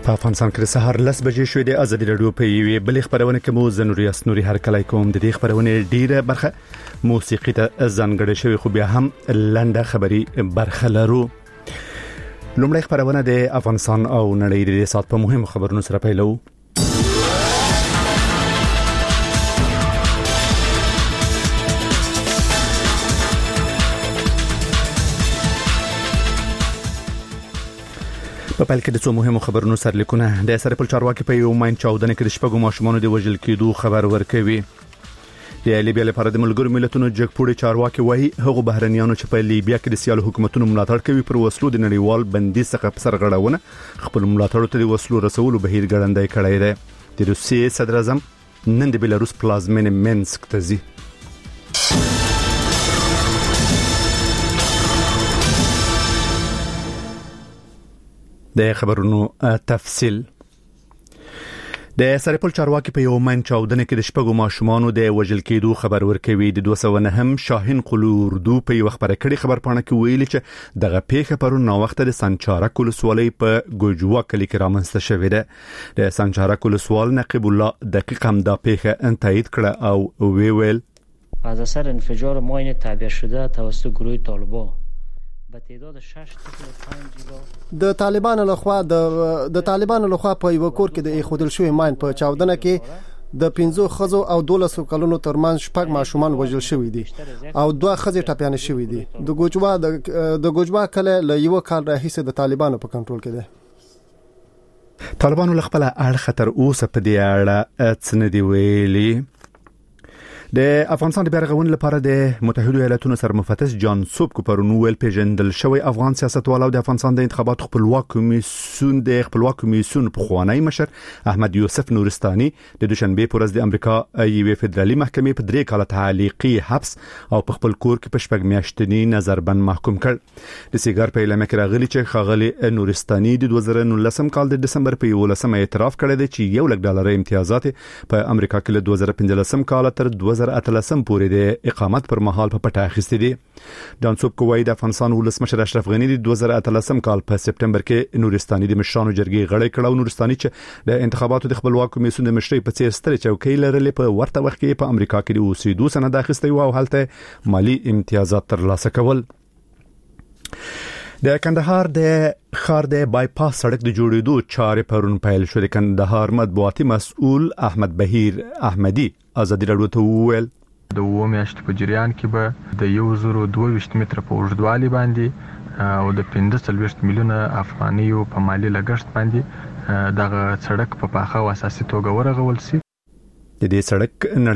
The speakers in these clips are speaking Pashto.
په افغانستان کې سهار 10 بجې شوې د ازادي رادیو په یوې بلې خبرونه کې مو زنوري اسنوري هر کله کوم د دې خبرونه ډیره برخه موسیقي ته ځانګړې شوی خو بیا هم لنډه خبري برخه لرو. لومړی خبرونه د افغانستان او نړۍ د سات په مهم خبرونو سره پیلو. په پیل کې د څو مهمو خبرونو سرلیکونه د سرپل چارواکي په یو ماین چاودنه کې د شپږو ماشومانو د وژل کېدو خبر ورکوي. د لیبیا لپاره د ملګرو ملتونو جګپوړي چارواکي وایي هغه بهرنیانو چې په لیبیا کې د سیاسي حکومتونو ملاتړ کوي پر وسلو د نړیوال بندي څخه سرغړونه خپل ملاتړ ته د وسلو رسولو بهیر ګړندای کړی دی. د روسیې صدر اعظم نن د بلاروس پلازمینه منسک ته ځي. د خبرونو تفصیل. د سرپل چارواکي په یو من چاودنه کې د شپږو ماشومانو د وژل کېدو خبر ورکوي. د 209 هم شاهین قلو اردو په یو خبره کړي خبر پاڼه کې ویلي چې دغه پیښه پرون نو وخت د سنچارک ولسوالۍ په ګوجوا کلی کې رامنځته شوې ده. د سنچارک ولسوال نقیب الله دقیق هم دا پیښه تایید کړه او ویل از اثر انفجار ماین تعبیه شده توسط گروه طالبان د طالبانو لخوا په یو کور کې د خودل شوی ماین په چاودنه کې د 15 خزو او 12 کلونو ترمن شپږ ماشومان وژل شوی دي او 2 خزې ټپيانې شوی دي. د ګوجوا کله له یو کال راهیسه د طالبانو په کنټرول کې ده. طالبانو خپل اړ خطر اوسه په دې اړه څه نه دی ویلي. د افغانستان د بیرغون لپاره د متحده ایالاتونو سرمفتش جان سوب کو پرونو ویل پیژندل شوی افغان سیاستوال او د افغانستان د انتخاباتو خپلواک کمیسیون په خوانی مشر احمد یوسف نورستاني د دوشنبه پر ورځ د امریکا یوې فدرالي محکمې په 3 کاله تعلیقي حبس او په خپل کور کې په شپږ میاشتنی نظربند محکوم کړ. د سیګار په اعلان کې راغلی چې خاغلی نورستاني د 2019 کال د دسمبر په 11 اعتراف کړی دی چې $1 امتیازات په امریکا کې له 2015 کال تر 2013 پورې د اقامت پر مهال په پټه اخیستې دي. جان سوب کوي د افغانستان ولسمشر اشرف غنی د 2013 کال په سپټمبر کې نورستاني د مشرانو جرګې غړی کړه او نورستاني چې د انتخاباتو د خپلواک کمیسیون د مشرۍ په څیر ستر چوکۍ لرلې په ورته وخت کې په امریکا کې د اوسېدو سند اخیستی او هلته مالی امتیازات ترلاسه کول. د کندهار د خار د بایپاس سړک د جوړېدو چارې پرون پیل شو. د کندهار مطبوعاتي مسؤل احمد بهیر احمدي ازادي رادیو ته وویل د 2 میاشتې په جریان کې به د 1022 متر په اوږدوالي باندې او د 15 میلیونه افغانیو په مالی لګښت باندې دغه سړک په پاخه او اساسي توګه ورغول شي. د دې سړک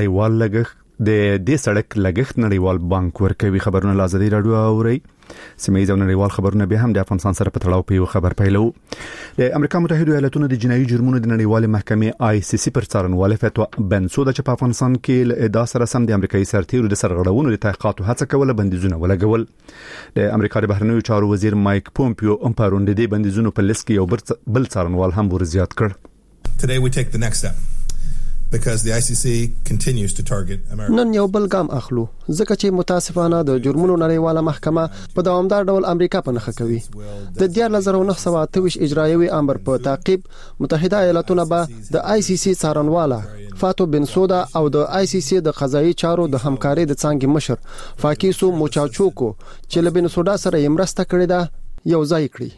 لګښت نړیوال بانک ورکوي. خبرونه لازمي رادیو اوري. سیمایي او نړیوال خبرونه به هم د افغانستان سره په تړاو په یو خبر پیلو. د امریکا متحده ایالاتونو د جنایي جرمونو د نړیوال محکمې ICC پر څارنوالې فتوا بنسوده چې په افغانستان کې له ادعا سره سم د امریکایي سرتیرو د سرغړونو د تحقیقاتو هڅه کوله بندیزونه ولګول. د امریکا د بهرنیو چارو وزیر مایک پومپیو هم پرون د دې بندیزونو په لیست کې یو بل څارنوال هم ورزیات کړ. Today we take the next step. Because the ICC continues to target America. نن یو بل ګام اخلو ځکه چې متاسفانه د جرمونو نړیواله محکمه په دوامدار ډول امریکا په نخښه کوي. د 1928 اجرایوي امر په تعقیب متحده ایالاتونه به د ICC څارنواله فاتو بنسودا او د ICC د قضایي چارو د همکاري د څنګه مشر فاکیسو موچاچوکو چې له بنسودا سره یې مرسته کړې ده یو ځای کړی.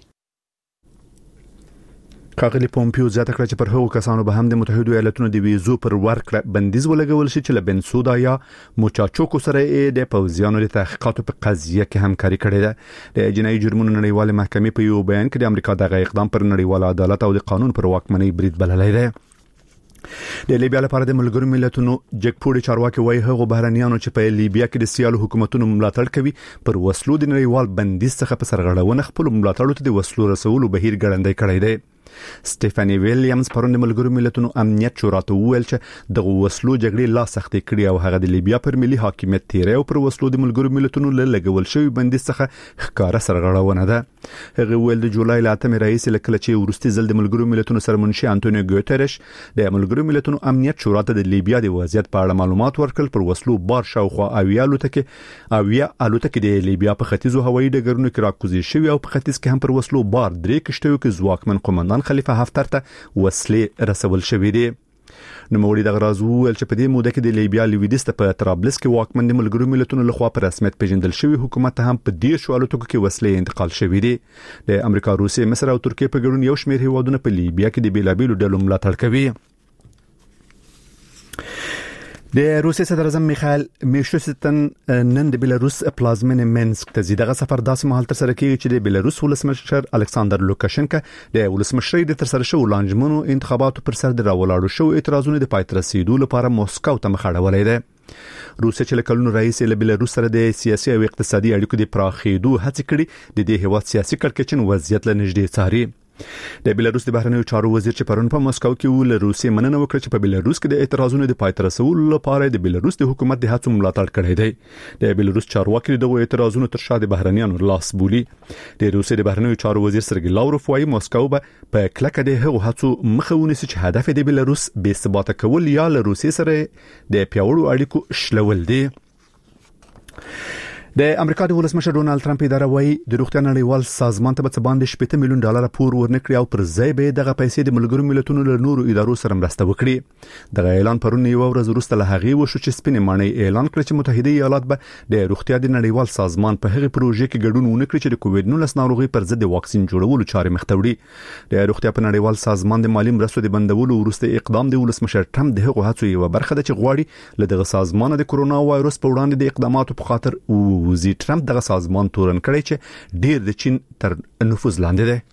کاغلی پومپیو زیاته کړه چې پر هغو کسانو به هم د متحده ایالاتونو د ویزو پر ورکړه بندیز ولګول شي چې له بنسودا یا موچاچوکو سره د پوځیانو د تحقیقاتو په قضیه کې همکاري کړې ده. د جنایي جرمونو نړیواله محکمې په یو بیان کې د امریکا دغه اقدام پر نړیواله عدالت او د قانون پر واکمنۍ برید بللی دی. د لیبیا لپاره د ملګرو ملتونو جګپوړي چارواکي وایي هغه بهرنیانو چې په لیبیا کې د سیاسي حکومتونو ملاتړ کوي پر وسلو د نړیوال بندیز څخه په سرغړونه خپل ملاتړ ته د وسلو رسولو بهیر ګړندای کړی دی. سټيفاني ویلیامز پرون د ملګرو ملتونو امنیت شورا ته وویل چې د وسلو جګړې لا سختې کړې او هغه د لیبیا پر ملي حاکمیت تیرې او پر وسلو د ملګرو ملتونو له لګول شوی بندیز څخه ښکارا سرغړونه ده. هغه ویل د جولای ل 8 رئیس لکه چې ورستي ځل د ملګرو ملتونو سرمنشي انټونیو ګوتریش د ملګرو ملتونو امنیت شورا ته د لیبیا د وضعیت په اړه معلومات ورکړل. پر وسلو بار شاوخوا اویا الوتکې د لیبیا په ختیځو هوایي ډګرونو کې راکوزي شوی او په ختیځ کې هم پر وسلو بار 3 کشتیو کې ځواکمن قومندان طالبان خلیفه حفتر ته وسلې رسول شوې دي. نو موري د غرازو چې په دې موده کې د لیبیا لیویدس په طرابلس کې واکمن د ملګرو ملتونو لخوا په رسمیت پیژندل شوی حکومت هم په دې شوالو ټکو کې وسلې انتقال شوې دي. د امریکا، روسیې، مصر او ترکیه په ګډون یو شمېر هیوادونه په لیبیا کې د بیلابېلو ډلو ملاتړ کوي. د روسیې صدر اعظم میخائیل میشوستن نن د بیلاروس پلازمینه مینسک ته ځي. دغه سفر داسې مهال تر سره کیږي چې د بیلاروس ولسمشر الکساندر لوکاشنکا د ولسمشرۍ د تر سره شو لانجمنو انتخاباتو پر سر د راولاړو شو اعتراضونو د پای ته رسیدو لپاره موسکو ته مخ اړولې ده. روسیه چې کلونو رئیس له بیلاروس سره د سیاسي او اقتصادي اړیکو د پراخېدو هڅه کړې د دې هیواد سیاسي کړکېچن وضعیت له نږدې څاري. د بیلاروس د بهرنیو چارو وزیر چې پرون په مسکو کې ول روسیې مننه وکړه چې په بیلاروس کې د اعتراضونو د پای ته رسولو لپاره د بیلاروس د حکومت د هڅو ملاتړ کړی دی. د بیلاروس چارواکي د اعتراضونو تر شا د بهرنیانو لاس بولي. د روسیې د بهرنیو چارو وزیر سرګی لاوروف وايي مسکو به په کلکه د هغو هڅو مخه ونیسي چې هدف د بیلاروس بې ثباته کول یا له روسیې سره د پیاوړو اړیکو شلول دي. د امریکا د ولسمشر ډونالد ټرمپ اداره وايي د روغتیا نړیوال سازمان ته به باندې $70 میلیون پور ورنکړي او پر ځای به دغه پیسې د ملګرو ملتونو له نورو ادارو سره مرسته وکړي. دغه اعلان پرون یو ورځ وروسته له هغې وشو چې سپینې ماڼۍ اعلان کړ چې متحده ایالات به د روغتیا د نړیوال سازمان په هغه پروژې کې ګډون ونکړي چې د کووډ-19 ناروغي پر ضد د واکسین جوړولو چارې مخ ته وړي. د روغتیا په نړیوال سازمان د مالی مرستو د بندولو وروسته اقدام د ولسمشر ټرمپ د هغو هڅو یو برخه ده چې غواړي له دغه سازمان د کرونا وایروس په وړاندې د اقداماتو په خاطر وزیر ټرمپ دغه سازمان تورن کړی چې ډیر د چین تر نفوذ لاندې ده.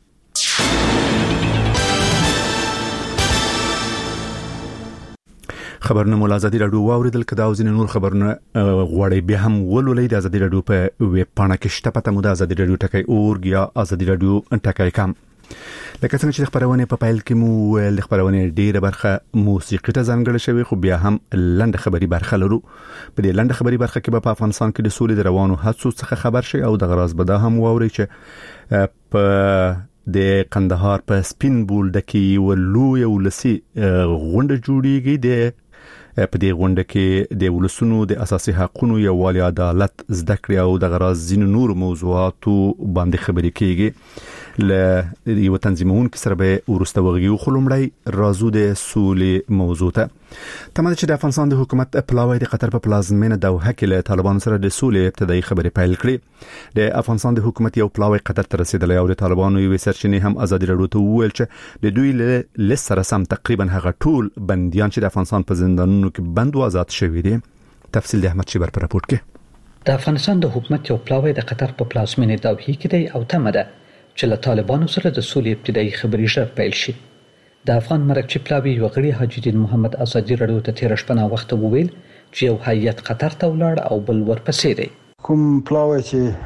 خبرونه مول ازادي رادیو واوریدل. کدا او ځینې نور خبرونه غوړې به هم ولولې د ازادي رادیو په ویب پاڼه کې شته. پته مو د ازادي رادیو ټکی اورګ یا ازادي رادیو ټکی کام. لکه څنګه چې خبرونه په پایل کې مو ول خبرونه ډیره برخه موسیقي ته ځانګړې شوی، خو بیا هم لنډه خبري برخه لرو. په دې لنډه خبري برخه کې په افغانستان کې د سولې د روانو هڅو څخه خبر شي او د غراز بده هم ووري چې په د قندهار په سپین بولډه ولو یو لسی غونډه جوړیږي. د په دې غونډه کې د ولسونو د اساسي حقوقو یووالي، عدالت، زده کړې او د غراز ځینو نور موضوعاتو باندې خبرې کیږي. له یو تنظیمون کې سره به ورسته وغیو خلمړی رازو د سولې موضوع ته تمام چې د افغانستان د حکومت پلاوی د قطر په پلازمینه دوحه کې له طالبانو سره د سولې ابتدایي خبرې پیل کړې. د افغانستان د حکومت یو پلاوی قطر ته رسیدلی او د طالبانو یو سرچینې هم ازادي رادیو ته وویل چې د دوی له سره سم تقریبا هغه ټول بنديان چې د افغانستان په زندانونو کې بند او آزاد شوي دي. تفصیل د احمد شیبر په راپورټ کې. د افغانستان د حکومت یو پلاوی د قطر په پلازمینه دوحه کې دی او تمه ده چې له طالبانو سره د سولې ابتدایي خبرې ژر پیل شي. د افغان مرکزی پلاوی یو غړي حاجی الدین محمد ازادي رادیو ته تیر شپه وخت وویل چې یو هیئت قطر ته ولاړ او بل ورپسې دی. کوم پلاوی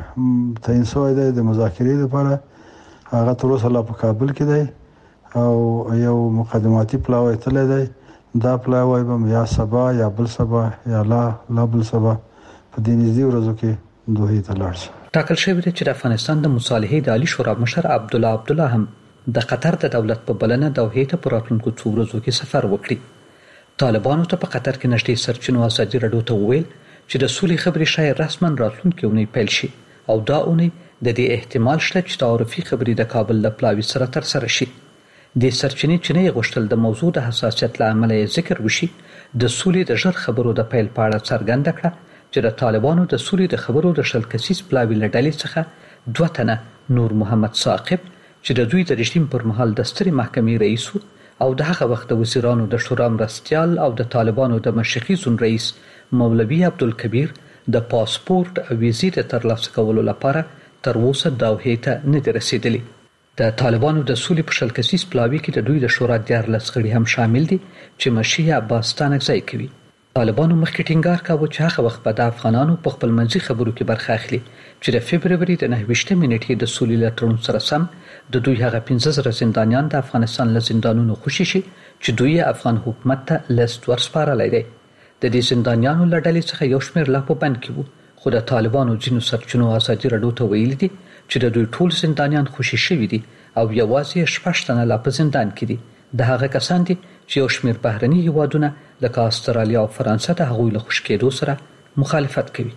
چې تعین شوی دی د مذاکرې لپاره هغه تر اوسه لا په کابل کې دی او یو مقدماتي پلاوی تللی دی. دا پلاوی به یا سبا یا بل سبا یا لا بل سبا په دې نږدې ورځو کې دوی ته لاړ شي. ټاکل شوی دی چې د افغانستان د مصالحې د عالی شورا مشر عبدالله هم د قطر د دولت په بلنه دوحه ته پر راتلونکو څو ورځو کې سفر وکړي. طالبانو ته په قطر کې نږدې سرچینو ازادي رادیو ته وویل چې د سولې خبرې شاید رسما راتلونکي اونۍ پیل شي او دا اونۍ د دې احتمال شته چې تعارفي خبرې د کابل له پلاوي سره تر سره شي. د سرچینې چې نه غوښتل د موضوع د حساسیت له امله ذکر وشي د سولې د ژر خبرو د پیل په اړه څرګنده کړه چې د طالبانو د سولې د خبرو د شل کسیز پلاوی له ډلې څخه 2 تنه نور محمد ثاقب چې د دوی د رژیم پر مهال د سترې محکمې رئیس او د هغه وخت د وزیرانو د شورا مرستیال او د طالبانو د مشرقي زون رئیس مولوی عبدالکبیر د پاسپورت او ویزې د ترلاسه کولو لپاره تر اوسه دوحه ته نه دي رسیدلي. د طالبانو د سولې په شل کسیز پلاوی کې د دوی د شورا 14 غړي هم شامل دي چې مشي عباس ستانکزی کوي. طالبانو مخکې ټینګار کاوه چې هغه وخت به د افغانانو په خپل منځي خبرو کې برخه اخلي چې د فبرवरी د 9 نیټې د سولې له تړون سره سم د دوی هغه 15 زندانیان د افغانستان له زندانونو خوشي شي چې دوی افغان حکومت ته لیست ورسپارلی دی. د دې زندانیانو له ډلې څخه یو شمېر لا په بند کې وو، خو د طالبانو ځینو سرچینو ازادي رادیو ته ویلي دي چې د دوی ټول زندانیان خوشي شوي دي او یوازې 6 تنه لا په زندان کې دي. د هغه کسان دي چې یو شمېر بهرني هیوادونه لکه استرالیا او فرانسه د هغوی له خوشي کېدو سره مخالفت کوي.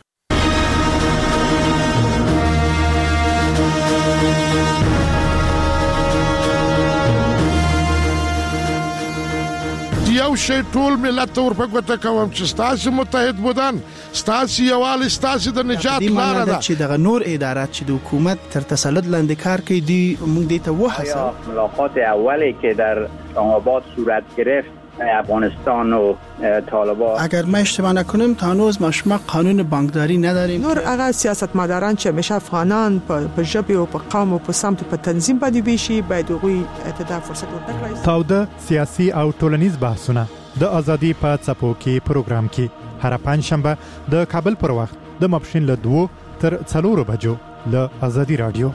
یو شی ټول ملت ورپګوته کوم چې تاسو متحد بودن تاسو یوال تاسو د نجات لار ده چې د نور ادارات چې د حکومت تر تسلط لاندې کار کوي دی موږ دې ته وحسه ملاقات اولی که در اسلام آباد صورت گرفت افغانستان و طالبان اگر ما اشتباه نکنیم تا هنوز ما قانون بانکداری نداریم نور هغه سیاستمداران چې همیشه افغانان په ژبه او په قوم او په سمت په تنظیم باندې بيشي باید هغوی ته فرصت ورکړي. تاوده سیاسي او ټولنیز بحثونه د ازادي په څپو کې پروګرام کې هر پنځشنبه د کابل پر وخت د ماپښین له 2 تر 4 بجو له ازادي رادیو.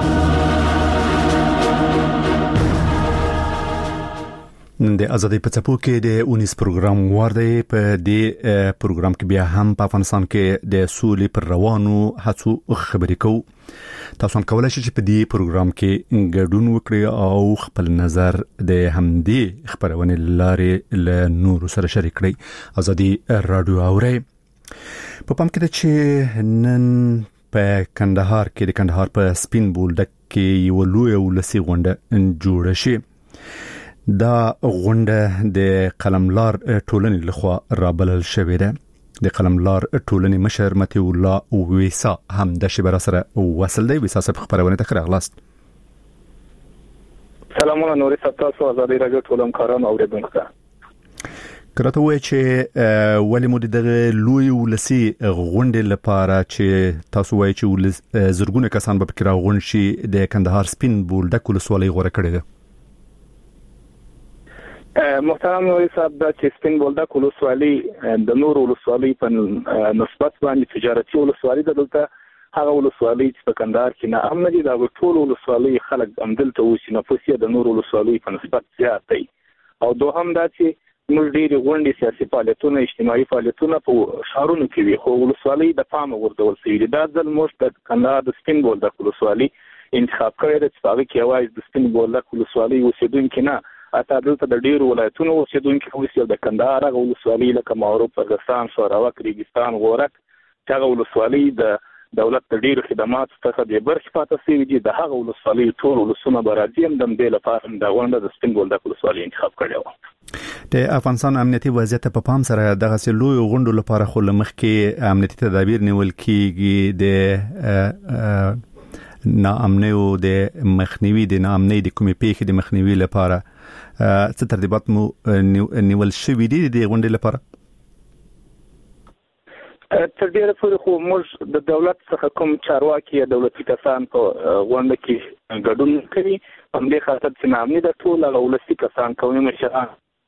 د ازادي په څپو کې د 19 پروګرام ورده په دې پروګرام کې بیا هم په افغانستان کې د سولې پر روانو هڅو خبرې کوو. تاسو هم کولای شئ چې په دې پروګرام کې ګډون وکړئ او خپل نظر د همدې خبرونې لارې له نورو سره شریک کړئ. ازادي رادیو اورئ. په پام کې چې نن په کندهار کې د کندهار په سپین بولدک کې یو لوی ولسی غونډه جوړه شي. دا غونډه د قلملار ټولنې لخوا رابلل شوې ده. د قلملار ټولنې مشر متي الله ویسا هم د شبر سره وصل دی. ویسا صاحب خبرونه ته راغلاست. سلامونه نوري تاسو ازادي رادیو ټولم کاران اوریدونکو ته. کراته وای چې ولی مو د لوی ولسی غونډې لپاره چې تاسو وای چې زرګونه کسان به فکر غونډ شي د کندهار سپین بولدک ولسوالۍ غوړه کړې ده. محترم نوري صاحب د سپین بولدک ولسوالۍ د نور ولسوالۍ په نسبت باندې تجارتي ولسوالۍ ده. دلته هغه ولسوالۍ چې په کندهار کې نه امن دي دا ټول ولسوالۍ خلک امدلته اوسي نفوس یې د نور ولسوالۍ په نسبت زیات دی. او دوهم دا چې موږ ډېری غونډې سیاسي فعالیتونه اجتماعي فعالیتونه په ښارونو کې وي خو ولسوالۍ د پامه غورځول شوي دي. دا ځل موږ د کندهار د سپین بولدک ولسوالۍ انتخاب کړی ده چې هغه کې یوازې د سپین بولدک ولسوالۍ اوسېدونکي نه اته دلته د ډیرو ولایتونو اوسېدونکي اوسي د کندهار هغه ولسوالۍ لکه معروف فرګستان سوراوک ریګستان غورک هغه ولسوالۍ د دولت د ډیرو خدماتو څخه د برخې پاتې شوي دي. د هغه ولسوالۍ ټول ولسونه به راځي هم د دې لپاره د غونډه د سپین بولدک ولسوالۍ انتخاب کړی و. د افغانستان امنیتي وضعیت په پام سره دغه لوی غونډو لپاره خو لمخکې امنیتي تدابیر نیول کیږي. د ناامنۍ او د مخنیوي د ناامنۍ د کومې پیښې د مخنیوي لپاره څه ترتیبات مو نیول شوي دي د غونډې لپاره؟ تر ډیره پورې خو موږ د دولت څخه کوم چارواکي یا دولتي کسان په غونډه کې ګډون کوي په دې خاطر چې ناامني د ټول ولسي کسان قومي مشران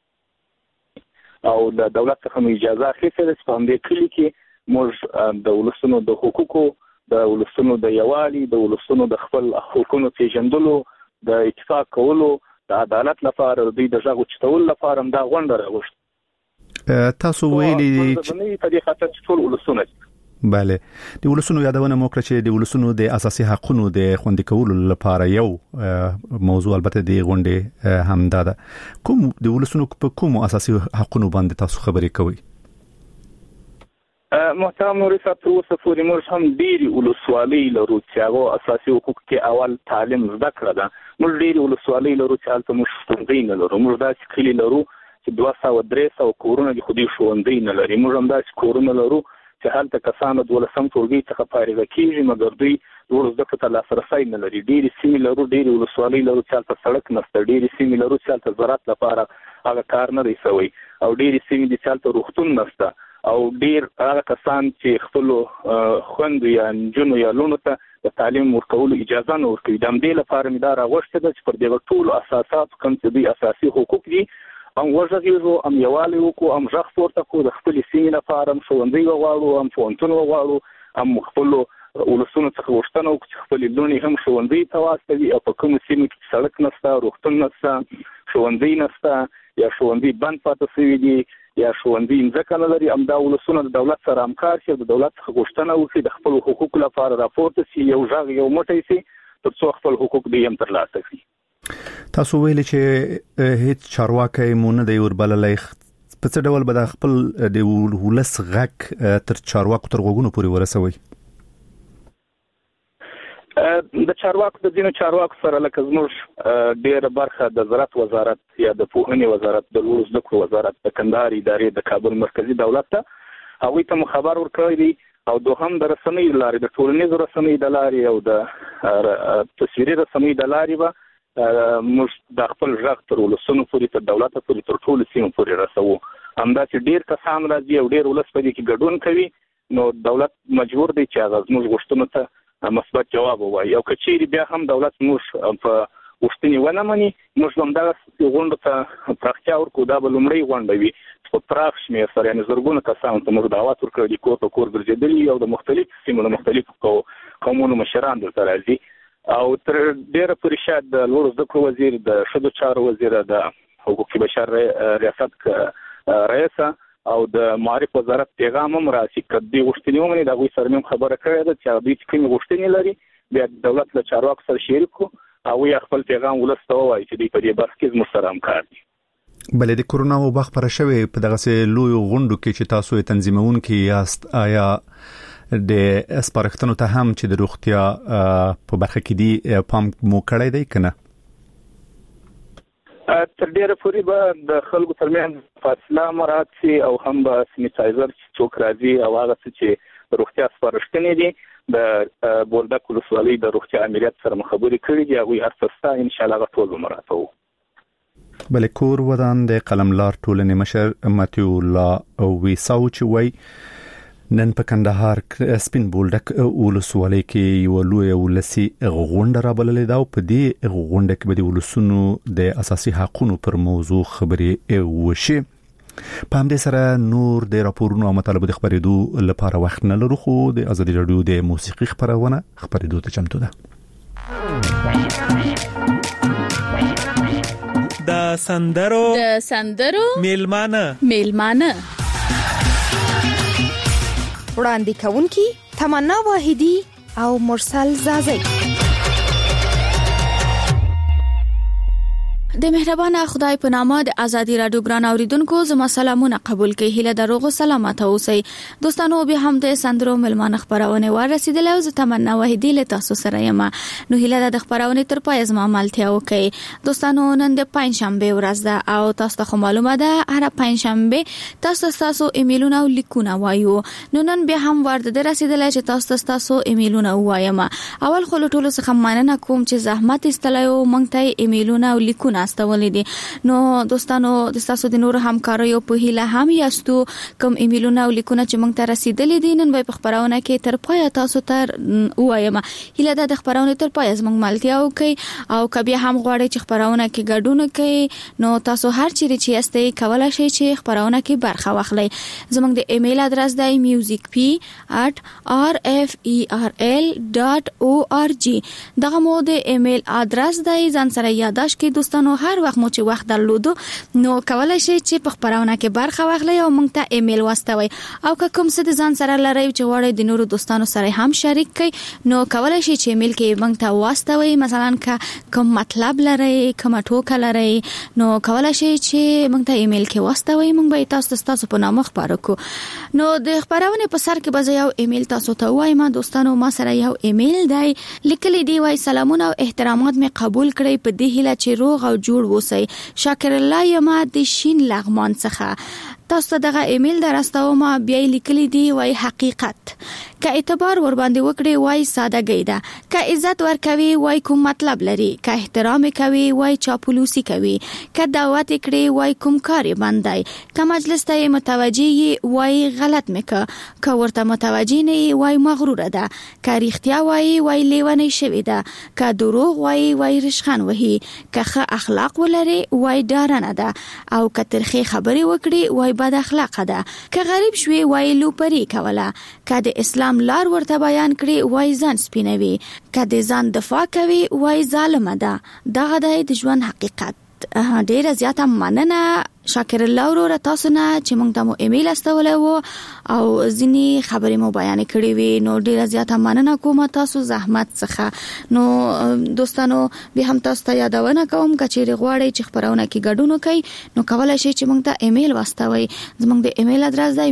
او د دولت څخه اجازه اخیستل چې په دې کلی کې موږ د ولسونو د حقوقو د ولسونو د یوالي د ولسونو د خپل حقوقو پیژندلو د اتفاق کولو د عدالت لپاره د دغه چتول لپاره هم دا غونډه راغوښت. تاسو ویلي چې په دې خاطر چې ټول ولسونه بله د ولسونو یادونه مو کړه چې د ولسونو د اساسي حقوقو د خوندي کولو لپاره یو موضوع البته د غونډې هم ده. کوم د ولسونو په کوم اساسي حقوقو باندې تاسو خبرې کوئ؟ محترم نوري صاحب تر اوسه پورې موږ هم ډېرې ولسوالۍ لرو چې هغه اساسي حقوق کې اول تعلیم زده کړه ده. موږ ډېرې ولسوالۍ لرو چې هلته موږ ښوونځي نه لرو. موږ داسې کلي لرو چې 200-300 کورونه دي خو دوی ښوونځي نه لري. موږ هم داسې کورونه لرو چې هلته کسان د 12م ټولګي څخه فارغه کېږي مګر دوی لوړ زده کړو ته لاسرسی نه لري. ډېرې سیمې لرو ډېرې ولسوالۍ لرو چې هلته سړک نشته. ډېرې سیمې لرو چې هلته زراعت لپاره هغه کار نه دی شوی او ډېرې سیمې دي چې هلته روغتون نشته او ډیر هغه کسان چې خپل خوندو یا نجونو یا لونو ته د تعلیم ورکولو اجازه نه ورکوي. د همدې لپاره مې دا راغوښتې ده چې پر دغه ټولو اساساتو کوم چې دوی اساسي حقوق دي هم وغږېږو هم یووالی وکړو هم غږ پورته کړو د خپلې سیمې لپاره هم ښوونځی وغواړو هم پوهنتون وغواړو هم خپلو ولسونو څخه غوښتنه وکړو چې خپلې لوڼې هم ښوونځي ته واستوي او په کومو سیمو کې سړک نشته روغتون نشته ښوونځی نشته یا ښوونځي بند پاتې شوي دي یا ښوونځي مځکه نه لري همدا ولسونه د دولت سره همکار شي د دولت څخه غوښتنه وکړي د خپلو حقوقو لپاره راپورته شي یو غږ یو موټی شي تر څو خپل حقوق دوی هم ترلاسه کړي. تاسو ویلي چې هیڅ چارواکی مو نه دی وربللی په څه ډول به د خپل د ولس غږ تر چارواکو تر غوږونو پورې ورسوي؟ د چارواکو د دینو چارواکو سره لکه زموږ ډیره برخه د زراعت وزارت یا د پوهنې وزارت د لوړو زده کړو وزارت د کندهار ادارې د کابل مرکزی دولت ته هغوی ته خبر ورکړی دی او دوهم د رسنۍ لارې د ټولنیزو رسنۍ د لارې او د تصویري رسنۍ د لارې به موږ د خپل غږ تر ولسونو پورې تر دولت پورې تر ټولو سیمو پورې رسوو. همداسې ډیر کسان راځي او ډیر ولس په دې کې ګډون کوي نو دولت مجبور دی چې هغه زموږ غوښتنو ته مثبت جواب ووایي او که چیرې بیا هم دولت موږ په غوښتنې ونه مني موږ به همدغه غونډو ته پراختیا ورکړو. دا به لومړۍ غونډه وي په پراخ شمېر سره یعنې زرګونه کسانو ته موږ دعوت ورکړی دي کور په کور ګرځېدلي او د مختلفو سیمو د مختلفو قومونو مشران دلته راځي او تر ډیره پورې شاید د لوړو زده کړو وزیر د ښځو چارو وزیر د حقوق بشر ریاست رئیسه او د معارف وزارت پیغام هم راسي که دوی غوښتنې ومني د هغوی سره مې خبره کړې ده چې دوی چې کومې غوښتنې لري بیا دولت له چارواکو سره شریک کړو هغوی خپل پیغام ولس ته ووایي چې دوی په دې برخه کې زموږ سره همکار دي. بلې د کورونا وبا خپره شوې په دغسې لویو غونډو کې چې تاسو یې تنظیمونکي یاست آیا د سپارښتنو ته هم چې د روغتیا په برخه کې دی پام مو کړی دی که نه؟ تر ډیره پورې به د خلکو ترمنځ فاصله مراعات شي او هم به سینیټایزر چې څوک راځي او هغه څه چې روغتیا سپارښتنې دي د بولدک ولسوالۍ د روغتیا امریت سره خبرې کړې دي هغوی هر څه شته انشاءالله هغه ټول به مراعاتوو. بلې کور ودان د قلملار ټولنې مشر ماتیو الله ویساو چې وایي نن په کندهار سپین بولدک ولسوالۍ کې یو لوی ولسی غونډه رابللې ده او په دې غونډه کې به د ولسونو د اساسي حقوقو پر موضوع خبرې وشي. په همدې سره نور د راپورونو او مطالبو د خبرېدو لپاره وخت نه لرو خو د ازادي رادیو د موسیقي خبرونه خبرېدو ته چمتو ده. د سندرو میلمانه وړاندې کوونکی تمنا واحدی او مرسل زازی. د مهربان خدای په نامه د ازادي رادیو ګران اوریدونکو زما سلامونه قبول کړئ. هیله دروغ او سلامات اوسئ دوستانو. به هم د سندرو ملمانه خبرونه ورسیدله او زه تمنا واحدی له تاسو سره یم. نو هیله د خبرونه تر پای زما ملتیا وکړئ. دوستانو نن د پنځشنبه ورځ ده او تاسو ته معلومه ده هر پنځشنبه تاسو ایمیلونه او لیکونه وایو. نو نن به هم ورته رسیدله چې تاسو ایمیلونه وایم. اول خو ټولو څخه مننه کوم چې زحمت استلایو مونږ ته ایمیلونه او لیکونه استولې دي. نو دوستانو د تاسو د نور همکاریو په هیله هم یاستو کوم ایمیلونه او لیکونه چې موږ ته رسیدلې دي نن به په خبرونه کې تر پای تاسو ته وایم. هیله د خبرونه تر پای زموږ ملتیا وکي او کبه هم غواړي چې خبرونه کې ګډون کوي نو تاسو هر چیرې چې یاستئ کولای شئ چې خبرونه کې برخه واخلئ. زموږ د ایمیل ادرس دی musicp@rferl.org. دغه مو د ایمیل ادرس دی ځان سره یاداش کې دوستانو هر وخت مو چې وخت درلودو نو کولای شئ چې په خبرونه کې برخه واخلئ او موږ ته ایمیل واستوي او که کوم څه د ځان سره لرئ چې غواړئ د نورو دوستانو سره هم شریک کړئ نو کولای شئ چې ایمیل کې موږ ته واستوي. مثلا که کوم مطلب لرئ کوم ټوکه لرئ نو کولای شئ چې موږ ته ایمیل کې واستوي. موږ به تاسو په نامه خبرو کو. نو د خبرونه په سر کې به یو ایمیل تاسو ته وایم. دوستانو ما سره یو ایمیل دی لیکلی دی وای سلامونه او احترامات می قبول کړئ په دې هیله چې روغ او جوړ وسی. شاکر الله یم د شین لغمان څخه. تاسو دغه ایمیل درستوم بیا لیکلی دی وای حقیقت که اعتبار ور باندې وکړي وای سادهګۍ ده که عزت ورکوي وای کوم مطلب لري که احترام کوي وای چاپلوسی کوي که دعوت کړي وای کوم کاری باندای که مجلس ته متوجي وای غلط میکه که ورته متوجي نه وای مغرور ده که رښتیا وای لیونی شوی ده که دروغ وای رشخان وهي که ښه اخلاق ولري وای ډارنه ده او که ترخی خبري وکړي وای بد اخلاق ده که غریب شوی وای لوپری کوله که د اسلام لار ورته بیان کړي وای ځان سپینوي که د ځان دفاع کوي وای ظالم ده. دغه د ژوند حقیقت. ډیره زیاته مننه شاکر الله ورور تاسو نه چې موږ ته مو ایمیل استولې وو او ځینی خبرې مو بیان کړې وي نو ډیره زیاته مننه کوم تاسو زحمت څخه نو دوستانو به هم تاسو ته یادونه کوم کچېری غواړئ چې خبرونه کې ګډون وکړئ نو کولای شئ چې موږ ته ایمیل واستوي زموږ د ایمیل ادرس دی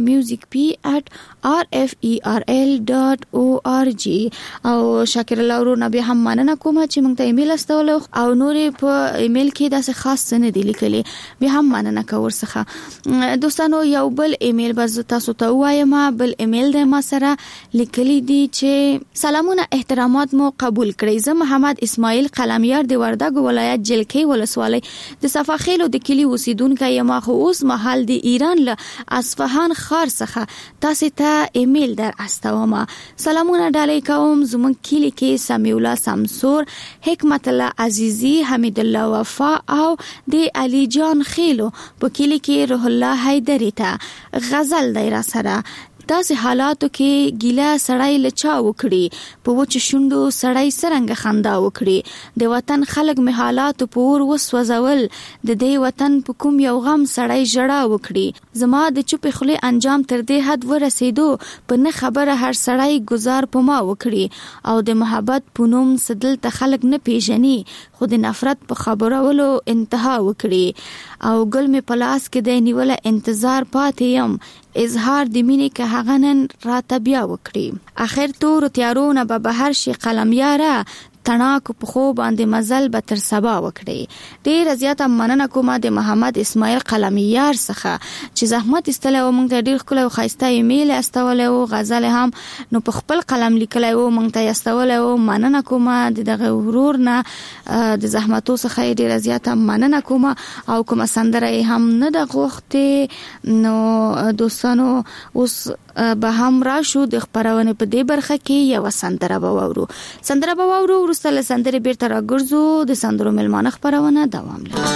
musicp@rferl.org او شاکر الله ورور نه به هم مننه کوم چې موږ ته ایمیل استول او نورې په ایمیل کې داسې خاص څه نه دی لیکلي به هم مننه کوم څخه دوستانو یو بل ایمیل بز تاسو ته وایم بل ایمیل د ما سره لیکلي دي چې سلامونه احترامات مو قبول کړئ زه محمد اسماعیل قلمیار د وردګ ولایت جلکې ولسوالۍ د صفاخیلو د کلی اوسیدونکو یم خو اوس مهال د ایران له اصفهان ښار څخه تاسو ته ایمیل در استوم سلامونه ډالۍ کوم زموږ کلی کې سمیع الله سمسور حکمت الله عزیزی حمید الله وفا او د علی جان خیلو په کلی کې روح الله حیدری ته غزل دی را سره داسې حالاتو کې ګیله سړی لچا وکړي په وچ شوندو سړی سرنګ خندا وکړي د وطن خلک می حالاتو پور وسوځول د دې وطن په کوم یو غم سړی جړه وکړي زما د چوپ خلی انجام تر دې حد ورسېدو په نه خبره هر سړی گزار په ما وکړي او د محبت پونوم سدل ته خلک نه پیژني خو د نفرت په خبرولو انتها وکړي او ګل می پلاس کې د نیول انتظار پاتې يم اظهار د مینې که هغه نن راته بیا وکړي اخر تور تیارو نه به بهر شي قلمیاره تناک په خو باندې مزل به تر سبا وکړي ډیر زیاته مننه کوم د محمد اسماعیل قلمیار څخه چې زحمت استله او موږ ته ډیر خپل او خاصه ایمیل استوله او غزل هم نو په خپل قلم لیکلی او موږ ته استوله او مننه کوم دغه ورور نه د زحمتو څخه ډیر زیاته مننه کوم او کوم سندره هم نه د غوښته نو دوستانو اوس به هم راشو د خبرونه په دې برخه کې یو سندره وورو ورسته سندره بیرته راګرځو د سندرو ملمانه خبرونه دوام لري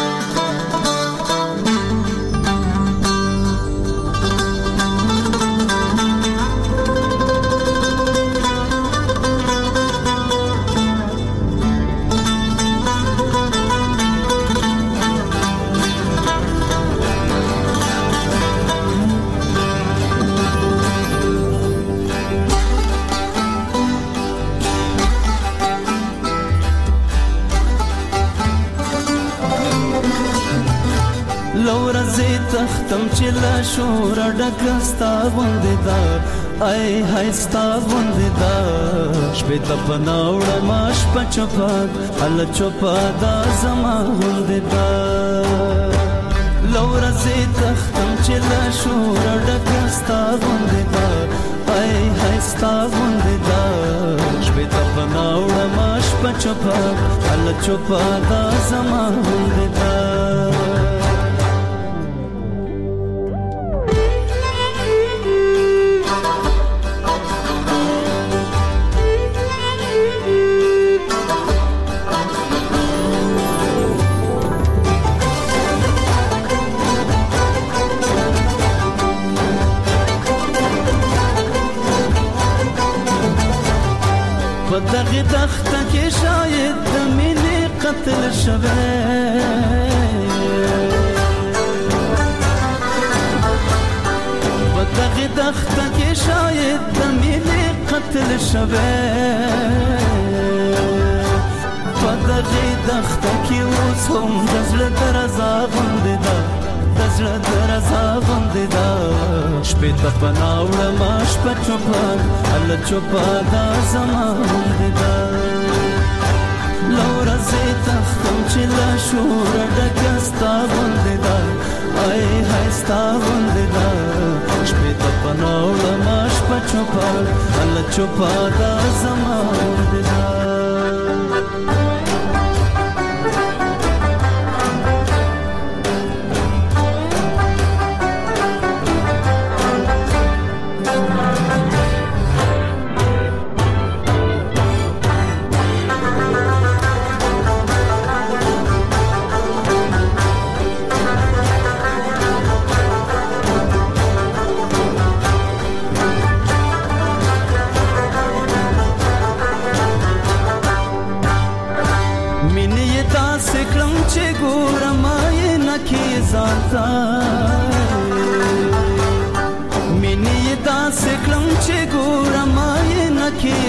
تختم چې لا شور ډکستا باندې دا ای هستا باندې دا شپه ته پناوړ ماش پچپاد ال چوپاد زما باندې دا لور زه تختم چې لا شور ډکستا باندې دا ای هستا باندې دا شپه ته پناوړ ماش پچپاد ال چوپاد زما باندې دا دغه دخته کې شاید د مینې قتل شوه دغه دخته کې شاید د مینې قتل شوه دغه دخته کې اوس هم د زړه درزا غوندې ده د زړه درزا غوندې ده شپې ته پناوړه ما شپه چوپان ال چوپادا زما غوندې ده لوره زه تختم چې لا شور ډکه ستا غوندې ده ای های ستا غوندې ده شپې ته پناوړه ما شپه چوپان ال چوپادا زما غوندې ده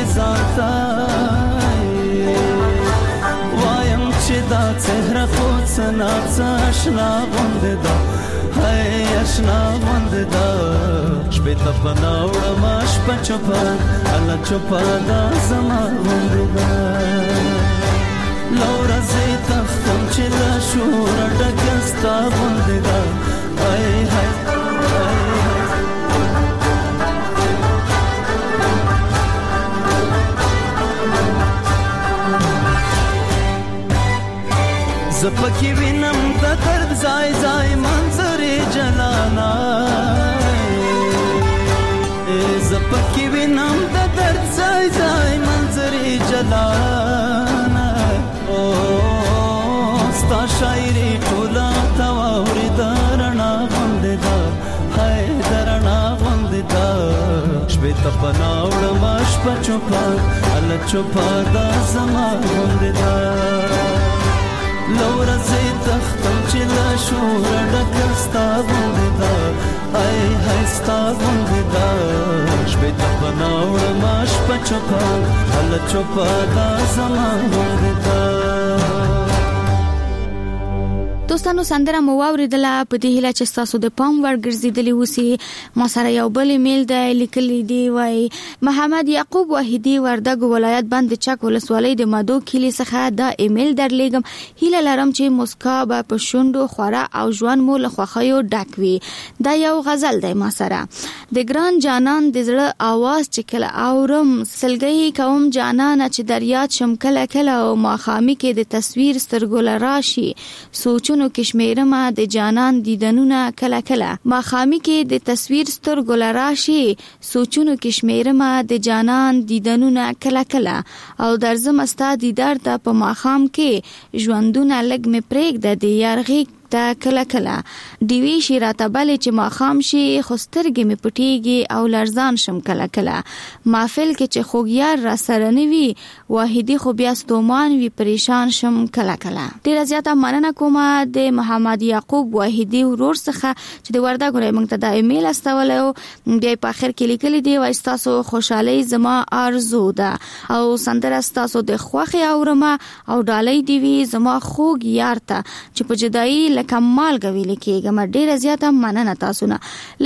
ځانته وایم چې دا څهره خو څه ناڅه اشنا غوندې ده هی اشنا غوندې ده شپې ته پناه وړمه شپه چوپه الله چوپه دا زما غوندې ده له ورځې تښتم چې له شوره ډکه ستا غوندې ده هی هی زپکی وینم د درد ځای ځای منظرې جلانا زپکی وینم د درد ځای ځای منظرې جلانا او ستا شاعري ټوله تواوري درنا غوندې ده هی درنا غوندې ده شپې ته پناه وړمه شپه چوپه الله چوپه دا زما غوندې ده لورځې تختم چې لا شوره ډکه ستا غوندې ده هی هی ستا غوندې ده شپې ته پناه وړمه شپه چوپه الله چوپه دا زما غوندې ده دوستانو سندره مو واوریدله په دې هیله چې تاسو د پام وړ ګرځیدلی اوسئ. ما سره یو بل ایمیل دی لیکلی دی وای محمد یعقوب واحدی وردګ ولایت بند چک ولسوالۍ د مادو کلی څخه دا ایمیل درلیږم. هیله لرم چې مسکا به په شوندو خورا او ژوند مو له خوښیو ډک وي. دا یو غزل دی ما سره. د ګران جانان د زړه आवाज چې کله اورم سلګي کوم جانان چې دریات شم کله کله او ماخامي کې د تصویر سترګول راشي سوچ کشمیرما د جانان دیدنونه کله کله ماخامي کې د تصویر سترګول راشي سوچونو کشمیرما د جانان دیدنونه کله کله او درځم استا دیدار ته په ماخام کې ژوندونه لګ مې پرېګ د یارغي تا کله کله دیوی شي راته بلې چې ماخام شي خوسترګې مې پټیږي او لرزان شم کله کله محفل کې چې خوګیار را سره نوي واحدی خو بیا ستومان وی پریشان شم کله کله. ډیره زیاته مننه کوم د محمد یعقوب واحدی ورور څخه چې د وردګ غوړې موږ ته د ایمیل استولو بیا په اخر کې لیکلي دی وای تاسو خوشحالي زما ارزو ده او سندره تاسو د خوخي اورما او ډالۍ دی وی زما خوګ یار ته چې په جدای کمال غویل کېږم. ډیره زیاته مننه تاسو نه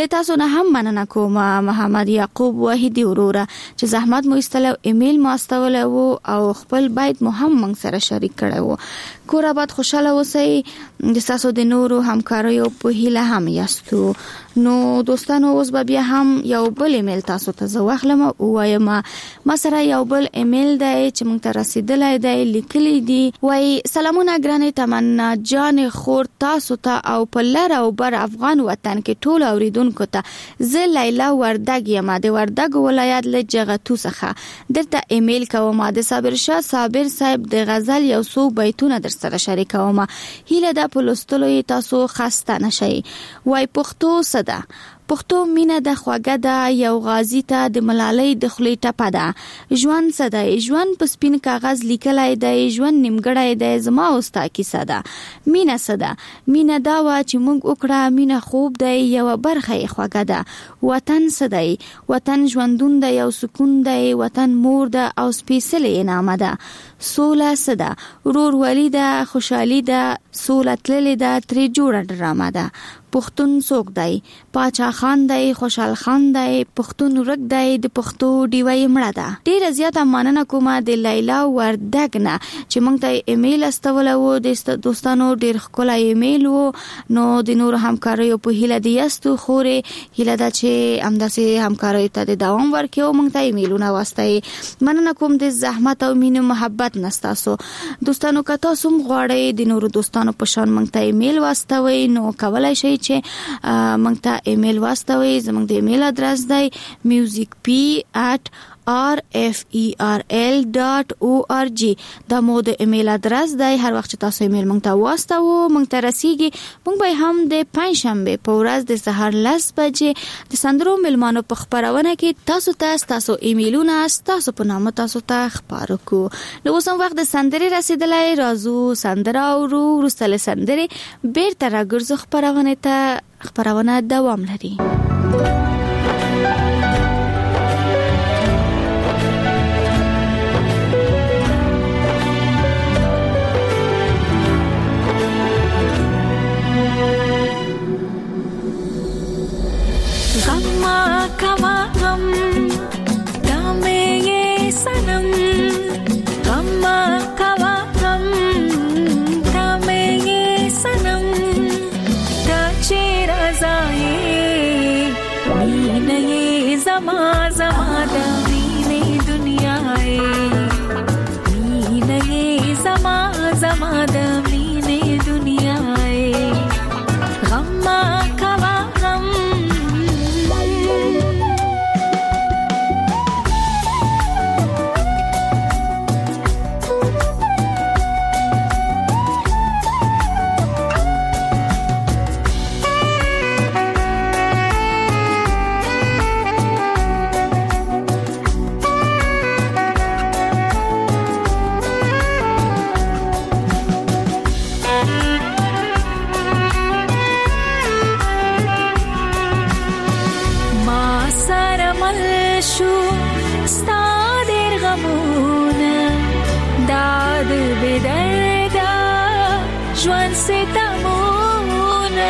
هم مننه کوم محمد یعقوب واحدی وروره چې زحمت مو استلو ایمیل ما استولو او خپل بیت مو هم موږ سره شریک کړو. کور آباد خوشاله اوسئ. د تاسو د نورو همکاریو په هیله هم یاستو. نو دوستانو اوس به بیا هم یو بل ایمیل تاسو ته زواخلم او وایم ما سره یو بل ایمیل دی چې موږ ته رسیدلی دی لیکلی دی وای سلامونه ګرانې تمنا جان خور تاسو ته او په لر او بر افغان وطن کې ټول اوریدونکو ته زه لیلا وردګ یم د وردګ ولایت له جغتو څخه درته ایمیل کوم. د صابر شاه صابر صاحب د غزل یو څو بیتونه در سره شریکوم. هیله ده په لوستلو تاسو خسته نشئ. وای پښتو صدا پښتو مینه د خوګه ده یو غازی ته د ملالۍ د خلی ټپه ده. ژوند صدای ژوند په سپین کاغذ لیکلای دی ژوند نیمګړی دی زما اوستا کیسه ده. مینه صدا مینه دا وا چې موږ وکړه مینه خوب دی یو برخه خوګه ده. وطن صدای وطن ژوندون ده یو سکون دی وطن مور ده او سپیڅلې نامه ده. سوله صدا ورور ولی ده خوشحالي ده سوله تللې ده ترې جوړه ډرامه ده. پښتون څوک دی پاچا خان دی خوشحال خان دی پښتون ورک دی د پښتو ډیوی مړه ده. ډیره زیاته مننه کوم د لیلا وردګ نه چې موږ ته ایمیل استولو د دوستانو ډیر ښکلی ایمیل وو. نو د نور همکاریو په هیله دی یاستو خورې هیله ده چې همداسې همکاریو ته د دوام ورکړو موږ ته ایمیلونه واستئ. مننه کوم د زحمت او مینه محبت نستاسو دوستانو. که تاسو غواړئ د نورو دوستانو په شان موږ ته ایمیل واستوي نو کولای شئ چې موږ ته ایمیل واستوي. زموږ د ایمیل ادرس دی musicp@rferl.org. دا مو د ایمیل ادرس دی. هر وخت چې تاسو ایمیل موږ ته واستوو موږ ته رسیږي. موږ به هم د پنځشنبه په ورځ د سهار 10 بجې د سندرو ملمانو په خبرونه کې تاسو ایمیلونه تاسو په نامه تاسو ته خبرو کو. نو اوس هم وخت د سندري رسیدلای راځو سندره اورو ورسله سندري بیرته راګرځو خبرونه دوام لري. कवा गम तमे ये सनम गम्मा कवा गम तमे ये सनम ताचे रजाए मीन ये जमा जमा दमीने दुनियाए मीन ये जमा जमा दमीने दुनियाए गम्मा कवा गम Juan Setamuna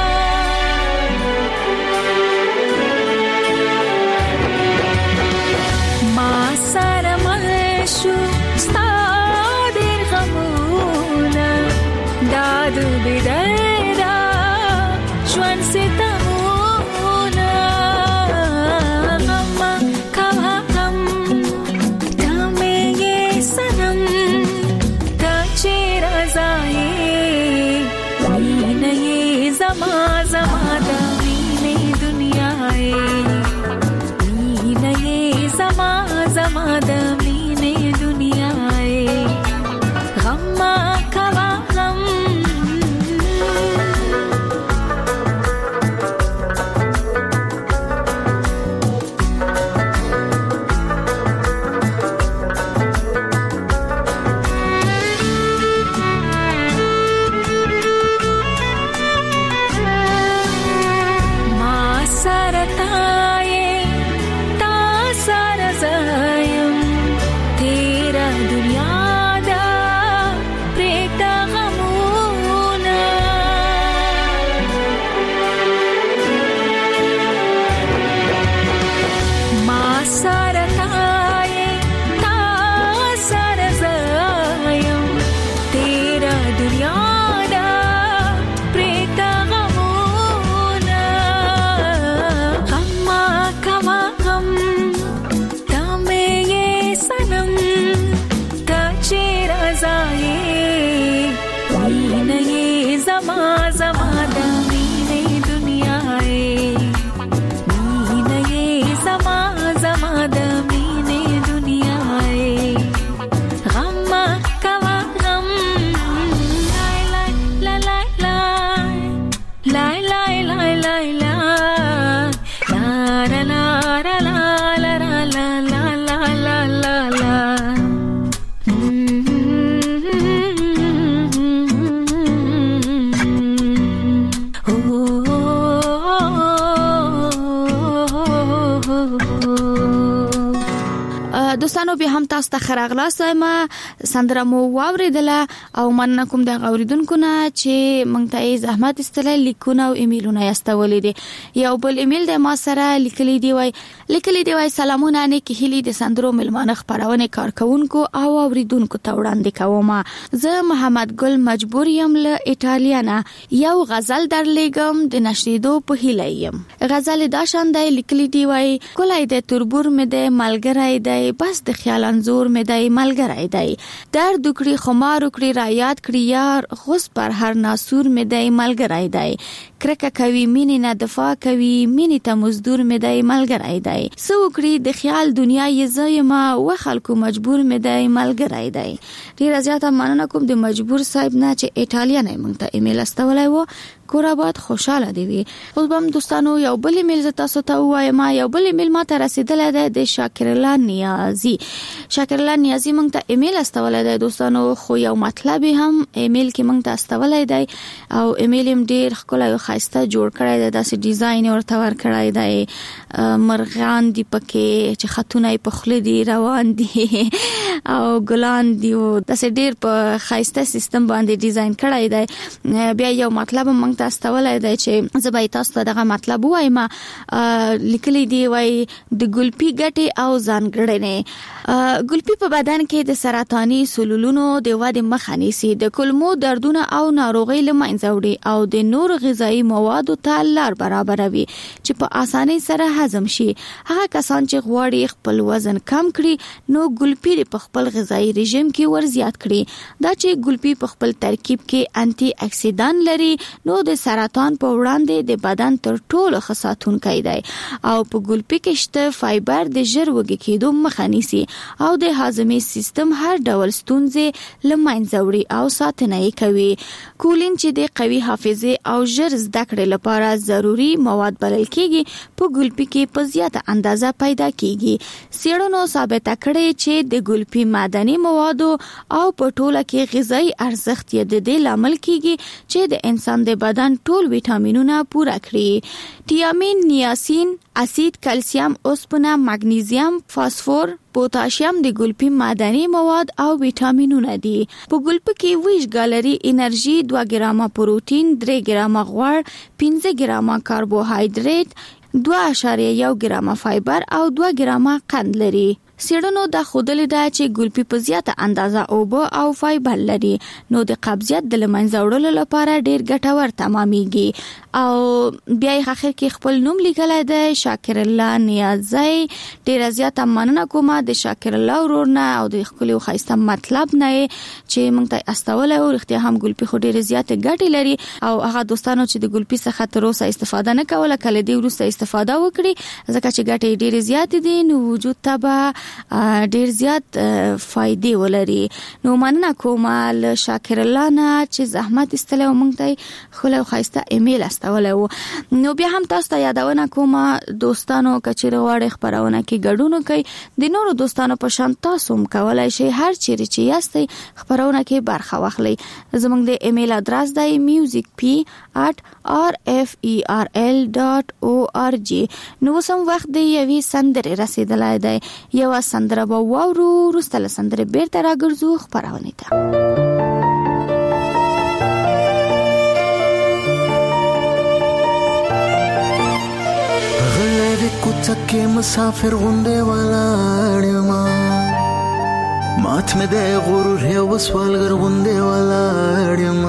Masara Malshu Stadir Gamuna Dadu Bidera Juan Setamuna Gamma Kavakam Dame Ye Sanam Tachira Zai Zama zama damine duniyae मीन ये zama zama damine duniyae ghamma kawa gam دوستانو به هم تاسو ته خراغلاست ما سندره مو واوریدله او من کوم د غوریدونکو نه چې مونږ ته زحمت استله لیکونه او ایمیلونه یاستولې دي یو بل ایمیل د ما سره لیکلي دی وای سلامونه نه کې هلي د سندرو ملمانه خبرونه کارکونکو او اوریدونکو ته وړاندې کوم زه محمد ګل مجبور یم له ایتالیا یو غزل درلېګم د نشریدو په هیله یم غزل دا شاندای لیکلي دی وای کولای د تربور مې د ملګری دی بس د خیال انزور مې دی ملګری دی در دوکړي خمار وکړي را یاد کړی یار غوس پر هر ناسور مې دی ملګری دی کرکه کوي مینې نه دفاع کوي مینې ته مزدور مې دی ملګری دی سو وکړي د خیال دنیا یې زما و خلکو مجبور مې دی ملګری دی ډیر زیاته مننه کوم د مجبور صاحب نه چې ایتالیا نه مونږ ته ایمیل استولای وو کور آباد خوشاله دی وی اوس بم دوستانو یو بل ایمیل ز تاسو ته وایم یو بل ایمیل ما ته رسیدل دی د شاکر الله نیازی مونږ ته ایمیل استولای دی دوستانو خو یو مطلب هم ایمیل کې مونږ ته استولای دی او ایمیل هم ډیر ښکلی او خسته جوړ کړی دی داسې ډیزاین ورته ور کړی دی مرغان دی پکې چې خاتونه په خله دی روان دي او ګلان دی او د ډېر په خاصه سیستم باندې ډیزاین کړی دی. بیا یو مطلب موږ تاسو ته ولای دی چې زبای تاسو ته دغه مطلب وایم لیکلي دی وای د ګلپي ګټي او ځانګړنې. ګلپي په بدن کې د سرطاني سلولونو د وده مخه نیسي، د کولمو دردونه او ناروغۍ له منځه وړي او د نور غذایی موادو ته لار برابروي چې په اسانۍ سره هضم شي. هغه کسان چې غواړي خپل وزن کم کړي نو ګلپي په خپل غذایی رژیم کې ور زیات کړي. دا چې ګلپي په خپل ترکیب کې انټي اکسیډان لري نو د سرطان په وړاندې د بدن تر ټولو ښه ساتونکی دی او په ګلپي کې شته فایبر د ژر وږي کېدو مخه نیسي او د هاضمې سیستم هر ډول ستونزې له منځه وړي او ساتنه یې کوي. کولین چې د قوي حافظه او ژر زده کړې لپاره ضروری مواد بلل کېږي په ګلپي کې په زیاته اندازه پیدا کېږي. څېړنو ثابته کړې چې د ګلپي معدني موادو او په ټوله کې غذایی ارزښت یې د دې لامل کېږي چې د انسان د بدن ټول ویټامینونه پوره کړي. تیامین، نیاسین، اسید، کلسیم، اوسپنه، مګنیزیم، فاسفور، پوتاشیم د ګلپي معدني مواد او ویټامینونه دي. په ګلپي کې 20 ګالري انرژي، 2 ګرامه پروتین، 3 ګرامه غوړ، 15 ګرامه کاربوهایډریټ، 2.1 ګرامه فایبر او 2 ګرامه قند لري. څېړنو دا ښودلې ده چې ګلپي په زیاته اندازه اوبه او فایبر لري نو د قبضیت د لمنځه وړلو لپاره ډېر ګټور تمامېږي. او بیا یې اخر کې خپل نوم لیکلی دی شاکر الله نیازی. ډېره زیاته مننه کوم د شاکر الله ورور نه او د ښکلي او ښایسته مطلب نه چې موږ ته استولی و. رښتیا هم ګلپي خو ډېرې زیاتې ګټې لري او هغه دوستانو چې د ګلپي څخه تر اوسه استفاده نه کوله کله دې وروسته استفاده وکړي ځکه چې ګټې ډېرې زیاتې دي نو وجود ته به ډیر زیات فائدې ولري. نو مننه کوم له شاکر الله نه چې زحمت استله موږ ته خو له خاصه ایمیل استوله. نو بیا هم تاسو ته یادونه کوم دوستانو کچېره غواړي خبرونه کې ګډون کوي د نورو دوستانو په شان تاسو هم کولای شئ هر چیرې چې یاستئ خبرونه کې برخه واخلئ. زموږ د ایمیل ادرس دی musicp@ferl.org. نو سم وخت دی یوې سندرې رسیدلای دی. یو سندره به واورو وروسته له سندرې بیرته راګرځو خپرونې ته. غلې کوڅه کې مسافر غوندې ولاړ یم مات مې د غرور یو سوالګر غوندې ولاړ یم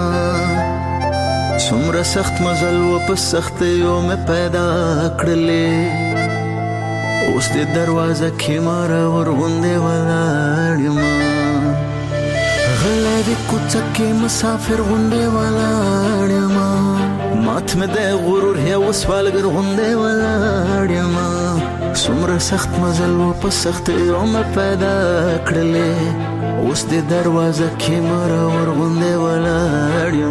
څومره سخت مزل و په سختیو مې پیدا کړلې اوس د دروازه کې ماره ورغوندې ولاړ یم غلی د کوڅه کې مسافر غوندې ولاړ یم مات مې د غرور یو سوالګر غوندې ولاړ یم څومره سخت مزل و په سختیو مې پیدا کړلې اوس د دروازه کې ماره ورغوندې ولاړ یم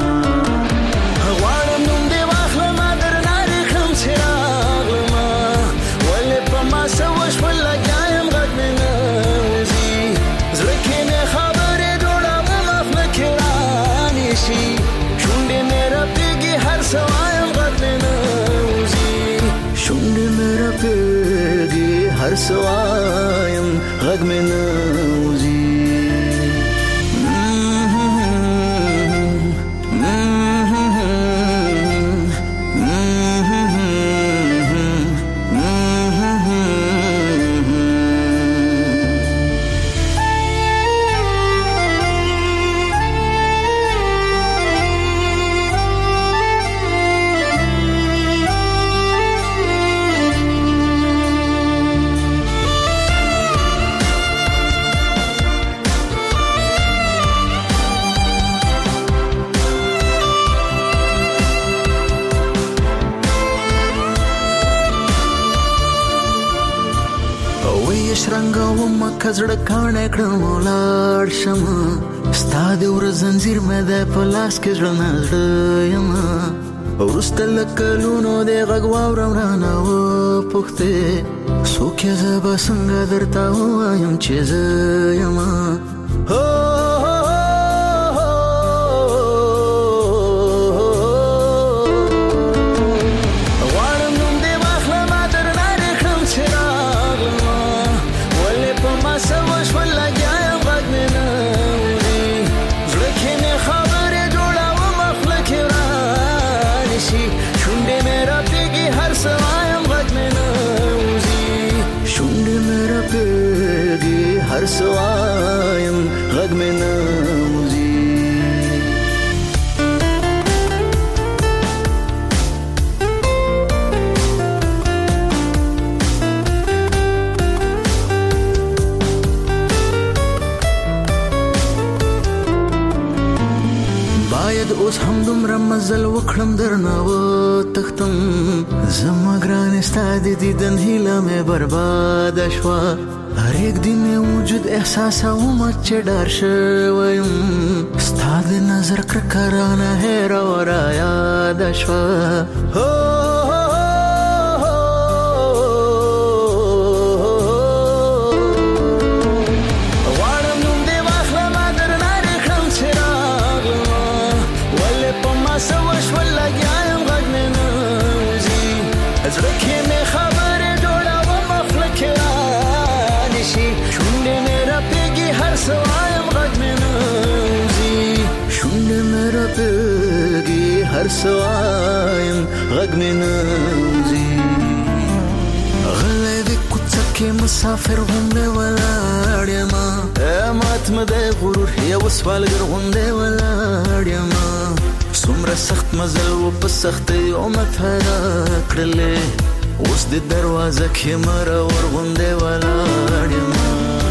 هر سوایم غږ مې نه وځي کزړه کانه کړم لاړ شم ستا د ور زنجیر مې د پلاس کې ځړ یم ورسته لکلونو د غږ واورم رانه و پوښتې څوک یې زه به څنګه درته ووایم چې زه یم غواړم نوم دې واخلم درنه سوایم غږ مې نه وځي. باید اوس هم دومره مزل وکړم درنه وتښتم، زما ګرانې ستا د دیدن هیله مې برباده شوه. هر یک دي مې وجود احساسوم چې ډار شوی یم، ستا د نظر کرکه رانه هېره و رایاده شوه. هر سوایم غږ مې نه وځي. غلی د کوڅه کې مسافر غوندې ولاړ یمه، ماتمه د غرور یو سوالګر غوندې ولاړ یمه. څومره سخت مزل و په سختۍ عمر پیدا کړلې، اوس د دروازه کې مرور غوندې ولاړ یمه.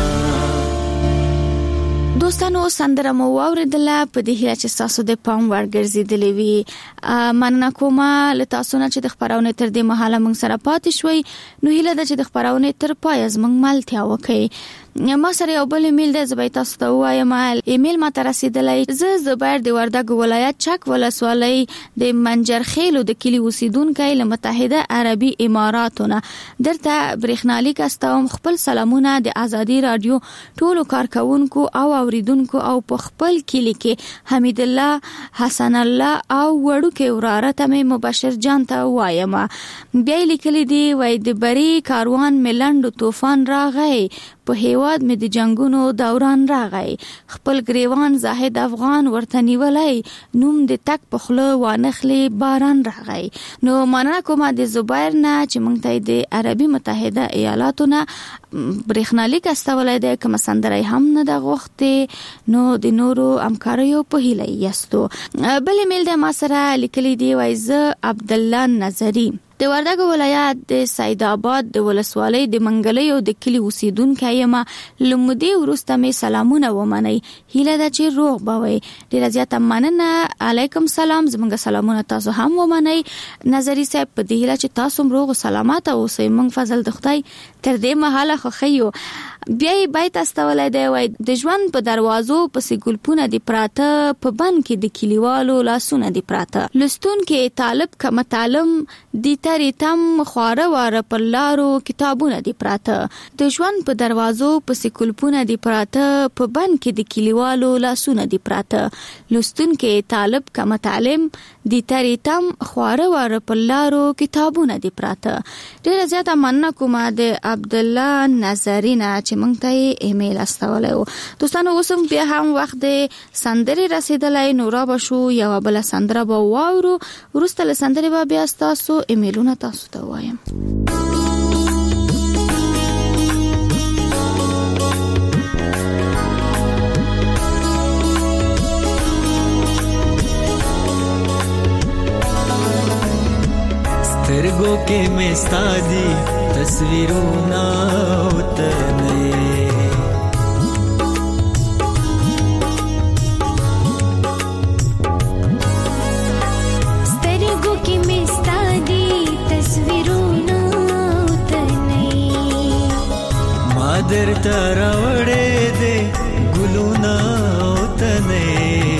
دوستانو سندره مو واوریدله، په دې هیله چې تاسو د پام وړ ګرځېدلې وي. مننه کوم له تاسو نه چې د خبرونه تر دې مهاله موږ سره پاتې شوي. نو هیله ده چې د خبرونه تر پای زموږ ملتیا وکړي. ما سره یو بل ایمیل دی، زه به تاسو ته وایم. ایمیل ما ته رسیدلی. زه زبیر د وردګ ولایت چک ولسوالۍ د منجرخیلو د کلی اوسیدونکی له متحده عربي اماراتونه درته برېښنالیک استوم. خپل سلامونه د ازادي رادیو ټولو کارکونکو او اوریدونکو او په خپل کلی کې حمید الله، حسن الله او وړوکې وراره ته مې مبشر جان ته وایم. بیا لیکلي دی وای د بری کاروان ملند طوفان راغی، په هیواد مې د جنگونو دوران راغی، خپل گریوان زاهد افغان ورته نیولی، نوم د تک په خوله وانخلي باران راغی. نو مننه کوم د زبیر نه چې موږ ته د عربي متحده ایالاتونه برېښنالیک استولی دی. کوم سندره هم نه د غوښتې، نو د نورو همکاریو په هیله یاستو. بل ایمیل د ما سره لیکلی دی وای زه عبدالله نظری د وردګ ولایت د سید آباد د ولسوالۍ د منګلۍ او د کلی اوسیدونکی یم. لمدې وروسته مې سلامونه ومنئ، هیله ده چې روغ به وئ. ډېره زیاته مننه. علیکم سلام. زموږ سلامونه تاسو هم ومنئ. نظری صاحب په دې هیله چې تاسو هم روغ او سلامت اوسئ. موږ فضل د خدای تر دې مهاله خوښیو. بیا یې بیت استولی دی وای د ژوند په دروازو پسې ګلپونه دي پراته، په بن کې د کلیوالو لاسونه دي پراته، لستون کې طالب که متعلم دي ترې تم خواره واره پر لارو کتابونه دي پراته. د ژوند په دروازو پسې ګلپونه دي پراته، په بن کې د کلیوالو لاسونه دي پراته، لستون کې طالب که متعلم دي ترې تم خواره واره پر لارو کتابونه دي پراته. ډېره زیاته مننه کوم د عبدالله نظری نه چې موږ ته ایمیل استولی و. دوستانو اوس هم بیا هم وخت د سندرې رسیدلی، نو را به شو یوه بله سندره به واورو. وروسته له سندرې به بیا ستاسو ایمیلونه تاسو ته وایم. سترګو کې مې ستا دي تصویرونه وتنې، سترګو کې مې ستا دي تصویرونه وتنې، ما درته راوړې دي ګلونه وتنې،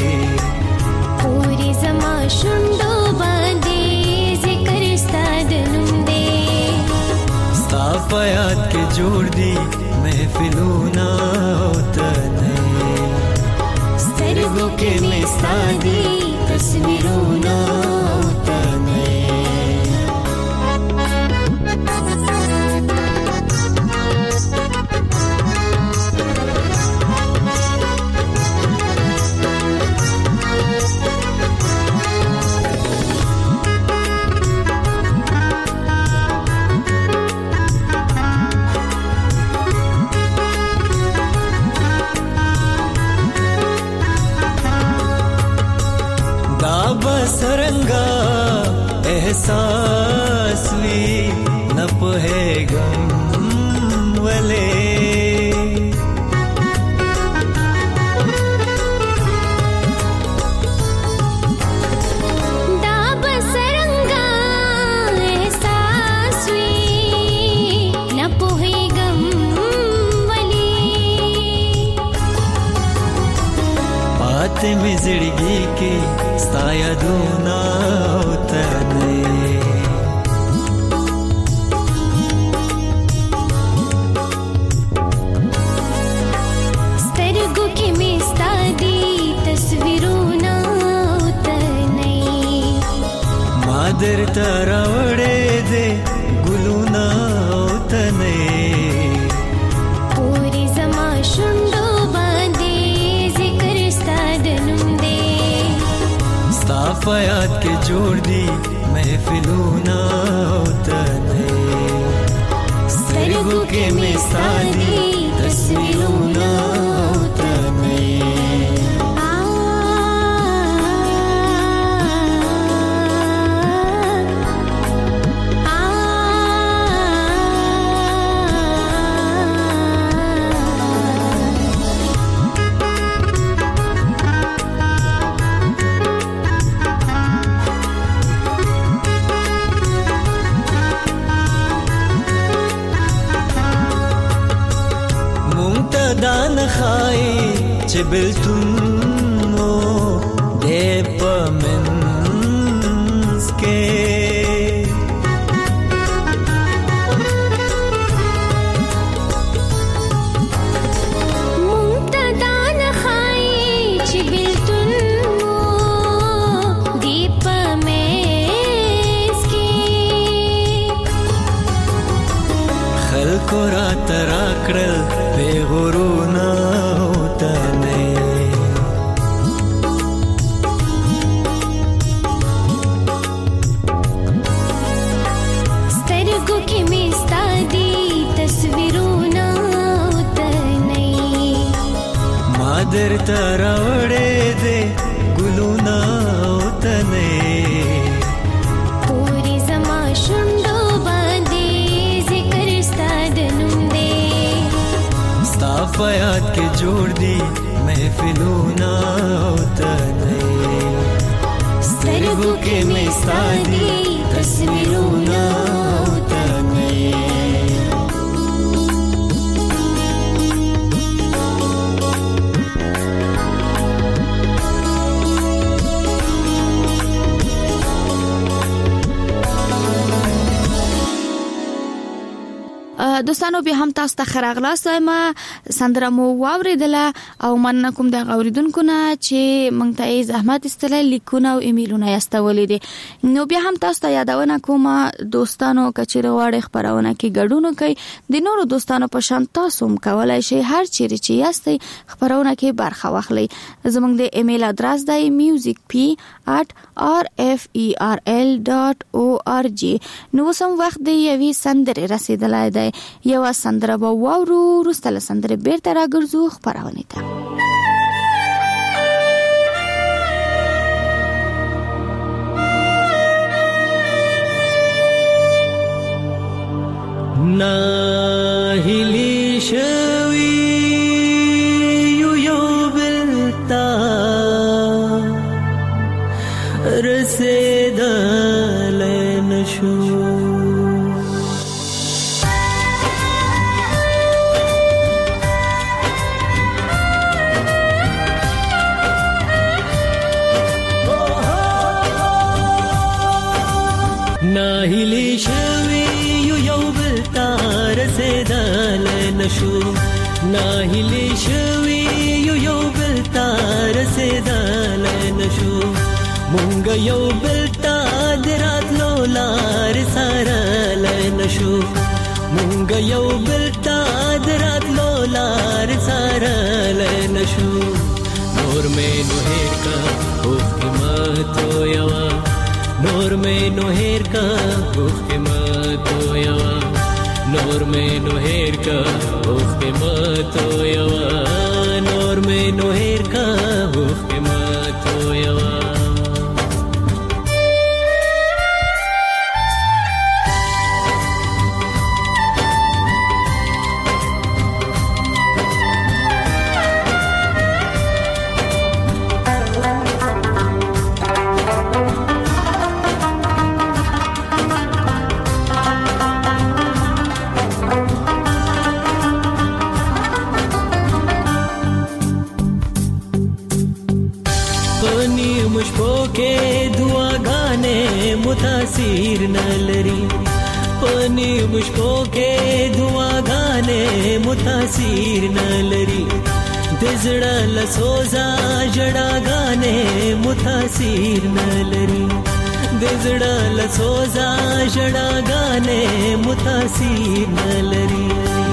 پورې زما شونډو باندې ذکر ستا د نوم دی، ستا په یاد کې جوړ دي محفلونه وتنې، سترګو کې مې ستا دي تصویرونه وتنې. سرنګا احساس وی نه پوهېږم ولې में जिंदगी के स्ताया दूना उतरने स्तरगु के में स्तादी तस्वीरों ना उतरने मादर तरवड़े दे गुलूना उतरने पूरी जमा शुंडो फयाद के जोड़ दी महफिलूना उतरने सरगु के मिसाली तस्वीरूना उतरने دان خای چې بلتونو دې پمنس کې مونږ دان خای چې بلتونو دې پمنس کې خلکو را ترا کړل بے غرونا ہوتنے سترگو کی میستا دی تصویرونا ہوتنے مادر تراوڑے دے گلونا ہوتنے پوری زما شنڈو باندے ذکر استاد نم دے فیاد کے جوڑ دی محفلونا اتنے سترگو کے مثالی تصویرونا اتنے دوستانو به هم تاسو ته خراغلاست ما سندره مو واوریدله او من کوم د غوریدونکو نه چې مونږ ته زحمت استله لیکونه او ایمیلونه یاستولې دي نو بیا هم تاسو ته یادونه کوم دوستانو کچېره واړې خبرونه کې ګډون کوي د نورو دوستانو په شان تاسو هم کولای شئ هر چیرې چې یاستئ خبرونه کې برخه واخلئ زموږ د ایمیل ادرس دی musicp@rferl.org نو سم وخت دی یوې سندره رسیدلای دی یو سندره به واورو وروسته سندره بیرته راګرځو خبرونه ته ناهلی شوی یو بلتا رسیدل نشو ناهلی شوی یو بلتا رسیدل نشو ناهلی شوی یو بلتا رسیدل نشو مونږ یو بلتا دراتلو لار سارل نشو مونږ یو بلتا دراتلو لار سارل نشو نور مې نو هیر کا حکمت یوا نور میں نوہیر کا حکمت یوا نور میں نوہیر کا حکمت یوا نور میں نوہیر کا حکمت یوا متاثر نلري پنی مشکو کې دعاګانې متاثر نلري دزړه لسوزا جړاګانې متاثر نلري دزړه لسوزا جړاګانې متاثر نلري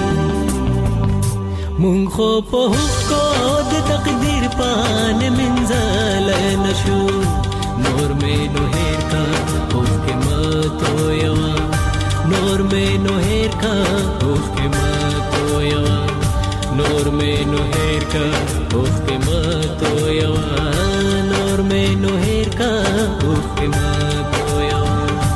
مونږ خو په حکم د تقدیر پان منزل نشو نور مې نو هیر کا اوف کې ماتو یوا نور مې نو هیر کا اوف کې ماتو یوا نور مې نو هیر کا اوف کې ماتو یوا نور مې نو هیر کا اوف کې ماتو یوا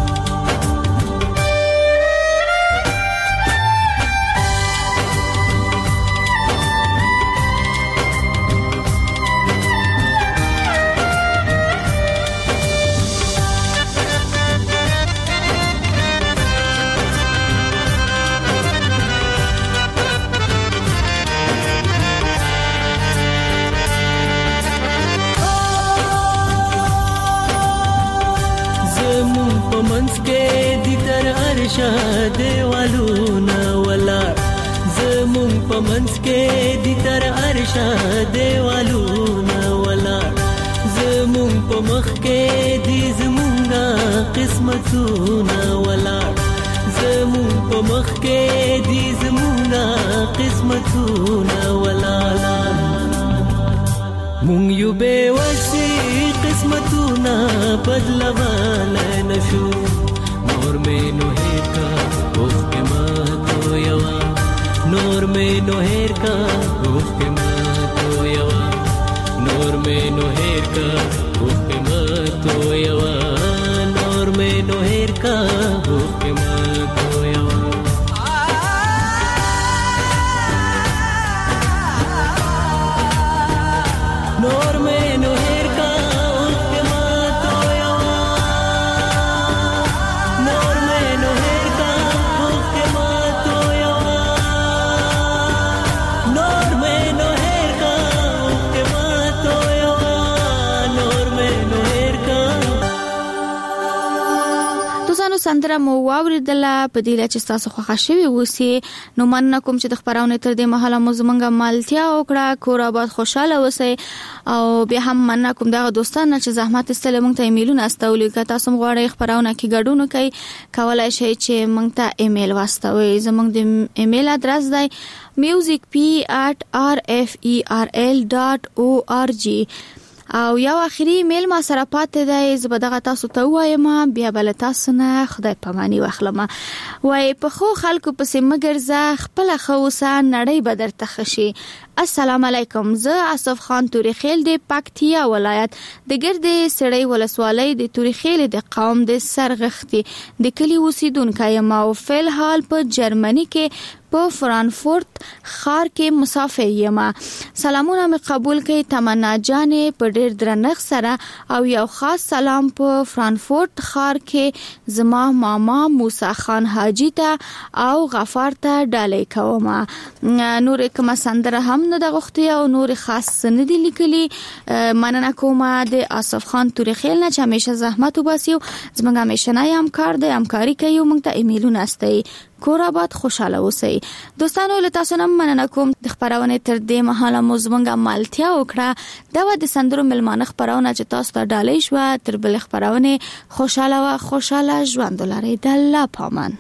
دیوالونه ولا زمون په منځ کې دي تر عرشه دیوالونه ولا زمون په مخ کې دي زمونږه قسمتونه ولا زمون په مخ کې دي زمونږه قسمتونه ولا مونږ یو به وسی قسمتونه بدلوالای نشو نور مې نو هیر کا اوف کې ماتو یوا نور مې نو هیر کا اوف کې ماتو یوا نور مې نو هیر کا اوف کې ماتو یوا نور مې نو هیر کا اوف کې ماتو یوا نور مې نو هیر کا اوف کې ماتو یوا نور مې نو هیر کا اوف کې ماتو یوا نور مې نو هیر کا اوف کې ماتو یوا نور مې نو هیر کا دوستانو سندره مو واوریدله په دې لچ تاسو خوښ شوي وسی نو مننه کوم چې د خبرونه تر دې مهاله مو زمونږه مالتیا وکړه کور آباد خوشاله اوسئ او بیا هم مننه کوم دغه دوستانو چې زحمت استلې مونږ ته ایمیلونه استولې که تاسو غواړئ خبرونه کې ګډون وکړئ کولای شئ چې مونږ ته ایمیل واستوئ زمونږ د ایمیل ادرس دی musicp@rferl.org او یو اخري ایمیل ما سره پاتې دی زبدغه تاسو ته وایم بیا بل تاسو نه خدای پاماني واخلم وای په خو خلکو پسې مگر ز خپل خوسه نړۍ بدر تخشي السلام علیکم زه اسف خان توریخیل د پکتیا ولایت د ګردې سړی ولسوالۍ د توریخیل د قوم د سرغختي د کلی اوسیدونکو یم او فل حال په جرمني کې په فرانکفورت ښار کې مسافر یم سلامونه مې قبول کړئ تمنا جانې په ډېر درنښت سره او یو خاص سلام په فرانکفورت ښار کې زما ماما موسی خان حاجی ته او غفار ته ډالۍ کوم نور کوم سندره هم نه د غوښتي او نور خاص نه دي لیکلي مننه کوم د اسف خان توریخیل نه چې همیشه زحمت وباسیو زموږ همیشه نه همکار دی همکاري کوي موږ ته ایمیلونه استي کور آباد خوشاله اوسئ دوستانو له تاسو نه مننه کوم د خبرونه تر دې مهاله مو زموږ مالتیا وکړه دا و د سندرو ملمانه خبرونه چې تاسو ته ډالۍ شو تر بل خبرونه خوشاله ژوند لرئ د الله پامان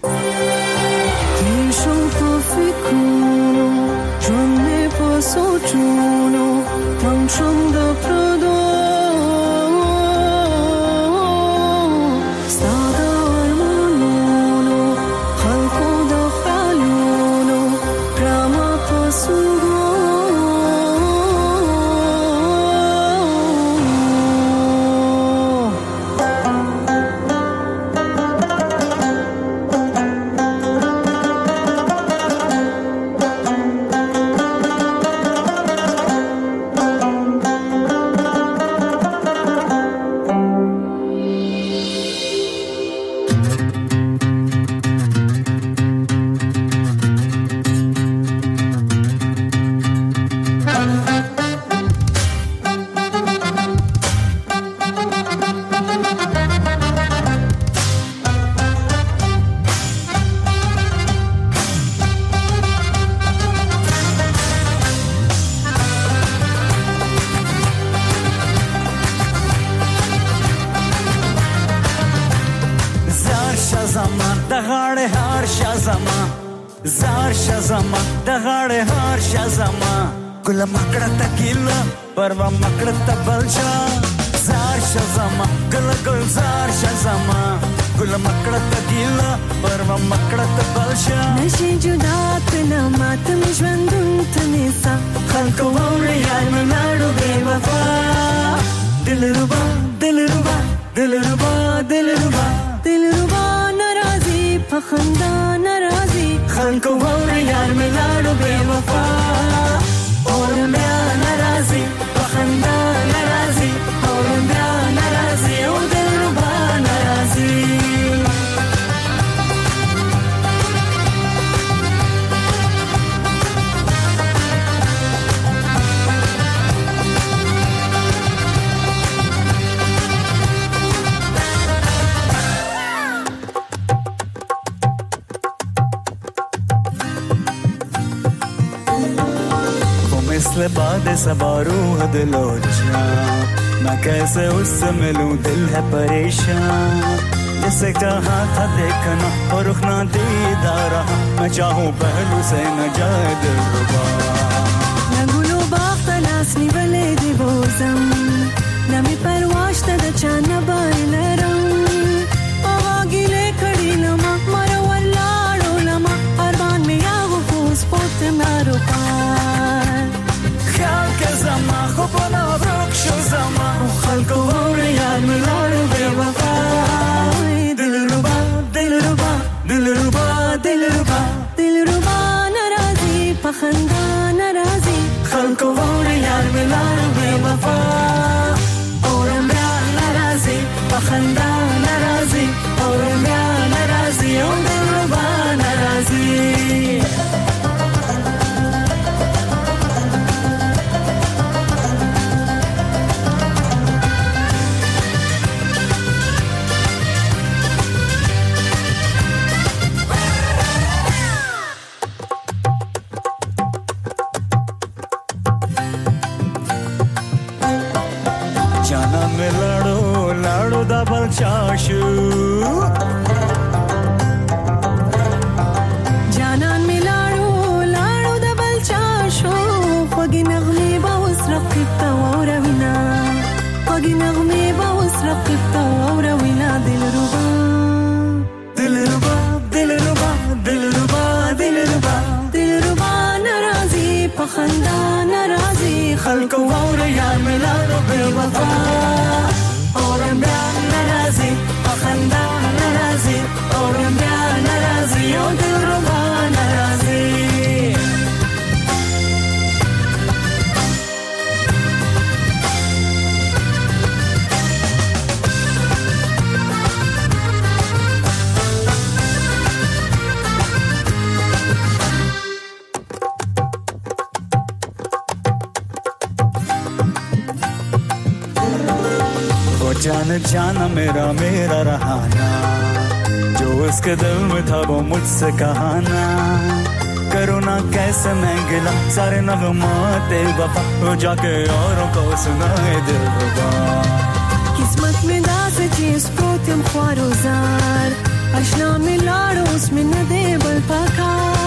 سوچونو تنشم د پردو ستاد ارمانونو خلقو د خیالونو راما پسوګو غاړه هر شزما زار شزما د غاړه هر شزما ګل مکړه تکیلا پروا مکړه تبلشا زار شزما ګل ګل زار شزما ګل مکړه تکیلا پروا مکړه تبلشا نشي جدا کنا مات مژوندون تنسا خلق ووري یار ملاړو بے وفا دلربا دلربا دلربا دلربا دلربا ناراضي پخندا ناراضي خلق ووري یار ملاړو بے وفا اور بیا ناراضي پخندا ناراضي اور بیا ناراضي او دلربا ناراضي مثل باد सबारूह दिलो जा मैं कैसे उससे मिलूं दिल है परेशान जैसे कहा था देखना और रुखना दीदारा मैं चाहूं पहलू से न जाए दिलरुबा नगुलो बाख्तलास निवले दिवोजम नमी परवाश तद चाना बाइलरम आवागिले खड़ी लमा मरो वल्लाड़ो लमा अरबान में यागो फूस पोत मारो पार ख्याल के ज़मा खुबना रुक शो ज़मा खल्को वोरे यार मिलाड़ो बेवफा दिलरुबा दिलरुबा दिलरुबा दिलरुबा दिलरुबा नाराज़ी पखंदा नाराज़ी खल्को वोरे यार मिलाड़ो बेवफा और मैं नाराज़ी पखंदा नाराज़ी और मैं नाराज़ी ओ दिलरुबा नाराज़ी चाशू जानन मिलाड़ो लाड़ो दबल चाशो पगी नगमे बाउस रखिबता वरविना पगी नगमे बाउस रखिबता वरविना दिलरुबा दिलरुबा दिलरुबा दिलरुबा दिलरुबा दिलरुबा नाराज़ी पखंदा नाराज़ी खल्को और यार मिलाड़ो बेवफा और मैं नाराज़ी पखंदा नाराज़ी और मैं नाराज़ी ओ दिलरुबा नाराज़ी जान जाना मेरा मेरा रहाना जो उसके दिल में था वो मुझसे कहाना करो ना कैसे मैं गिला सारे नगमाते वफा हो जाके औरों को सुनाए दिलरुबा किस्मत में दास चीज प्रोतम ख्वारो जार अशना में लाड़ो उसमें न दे बल पका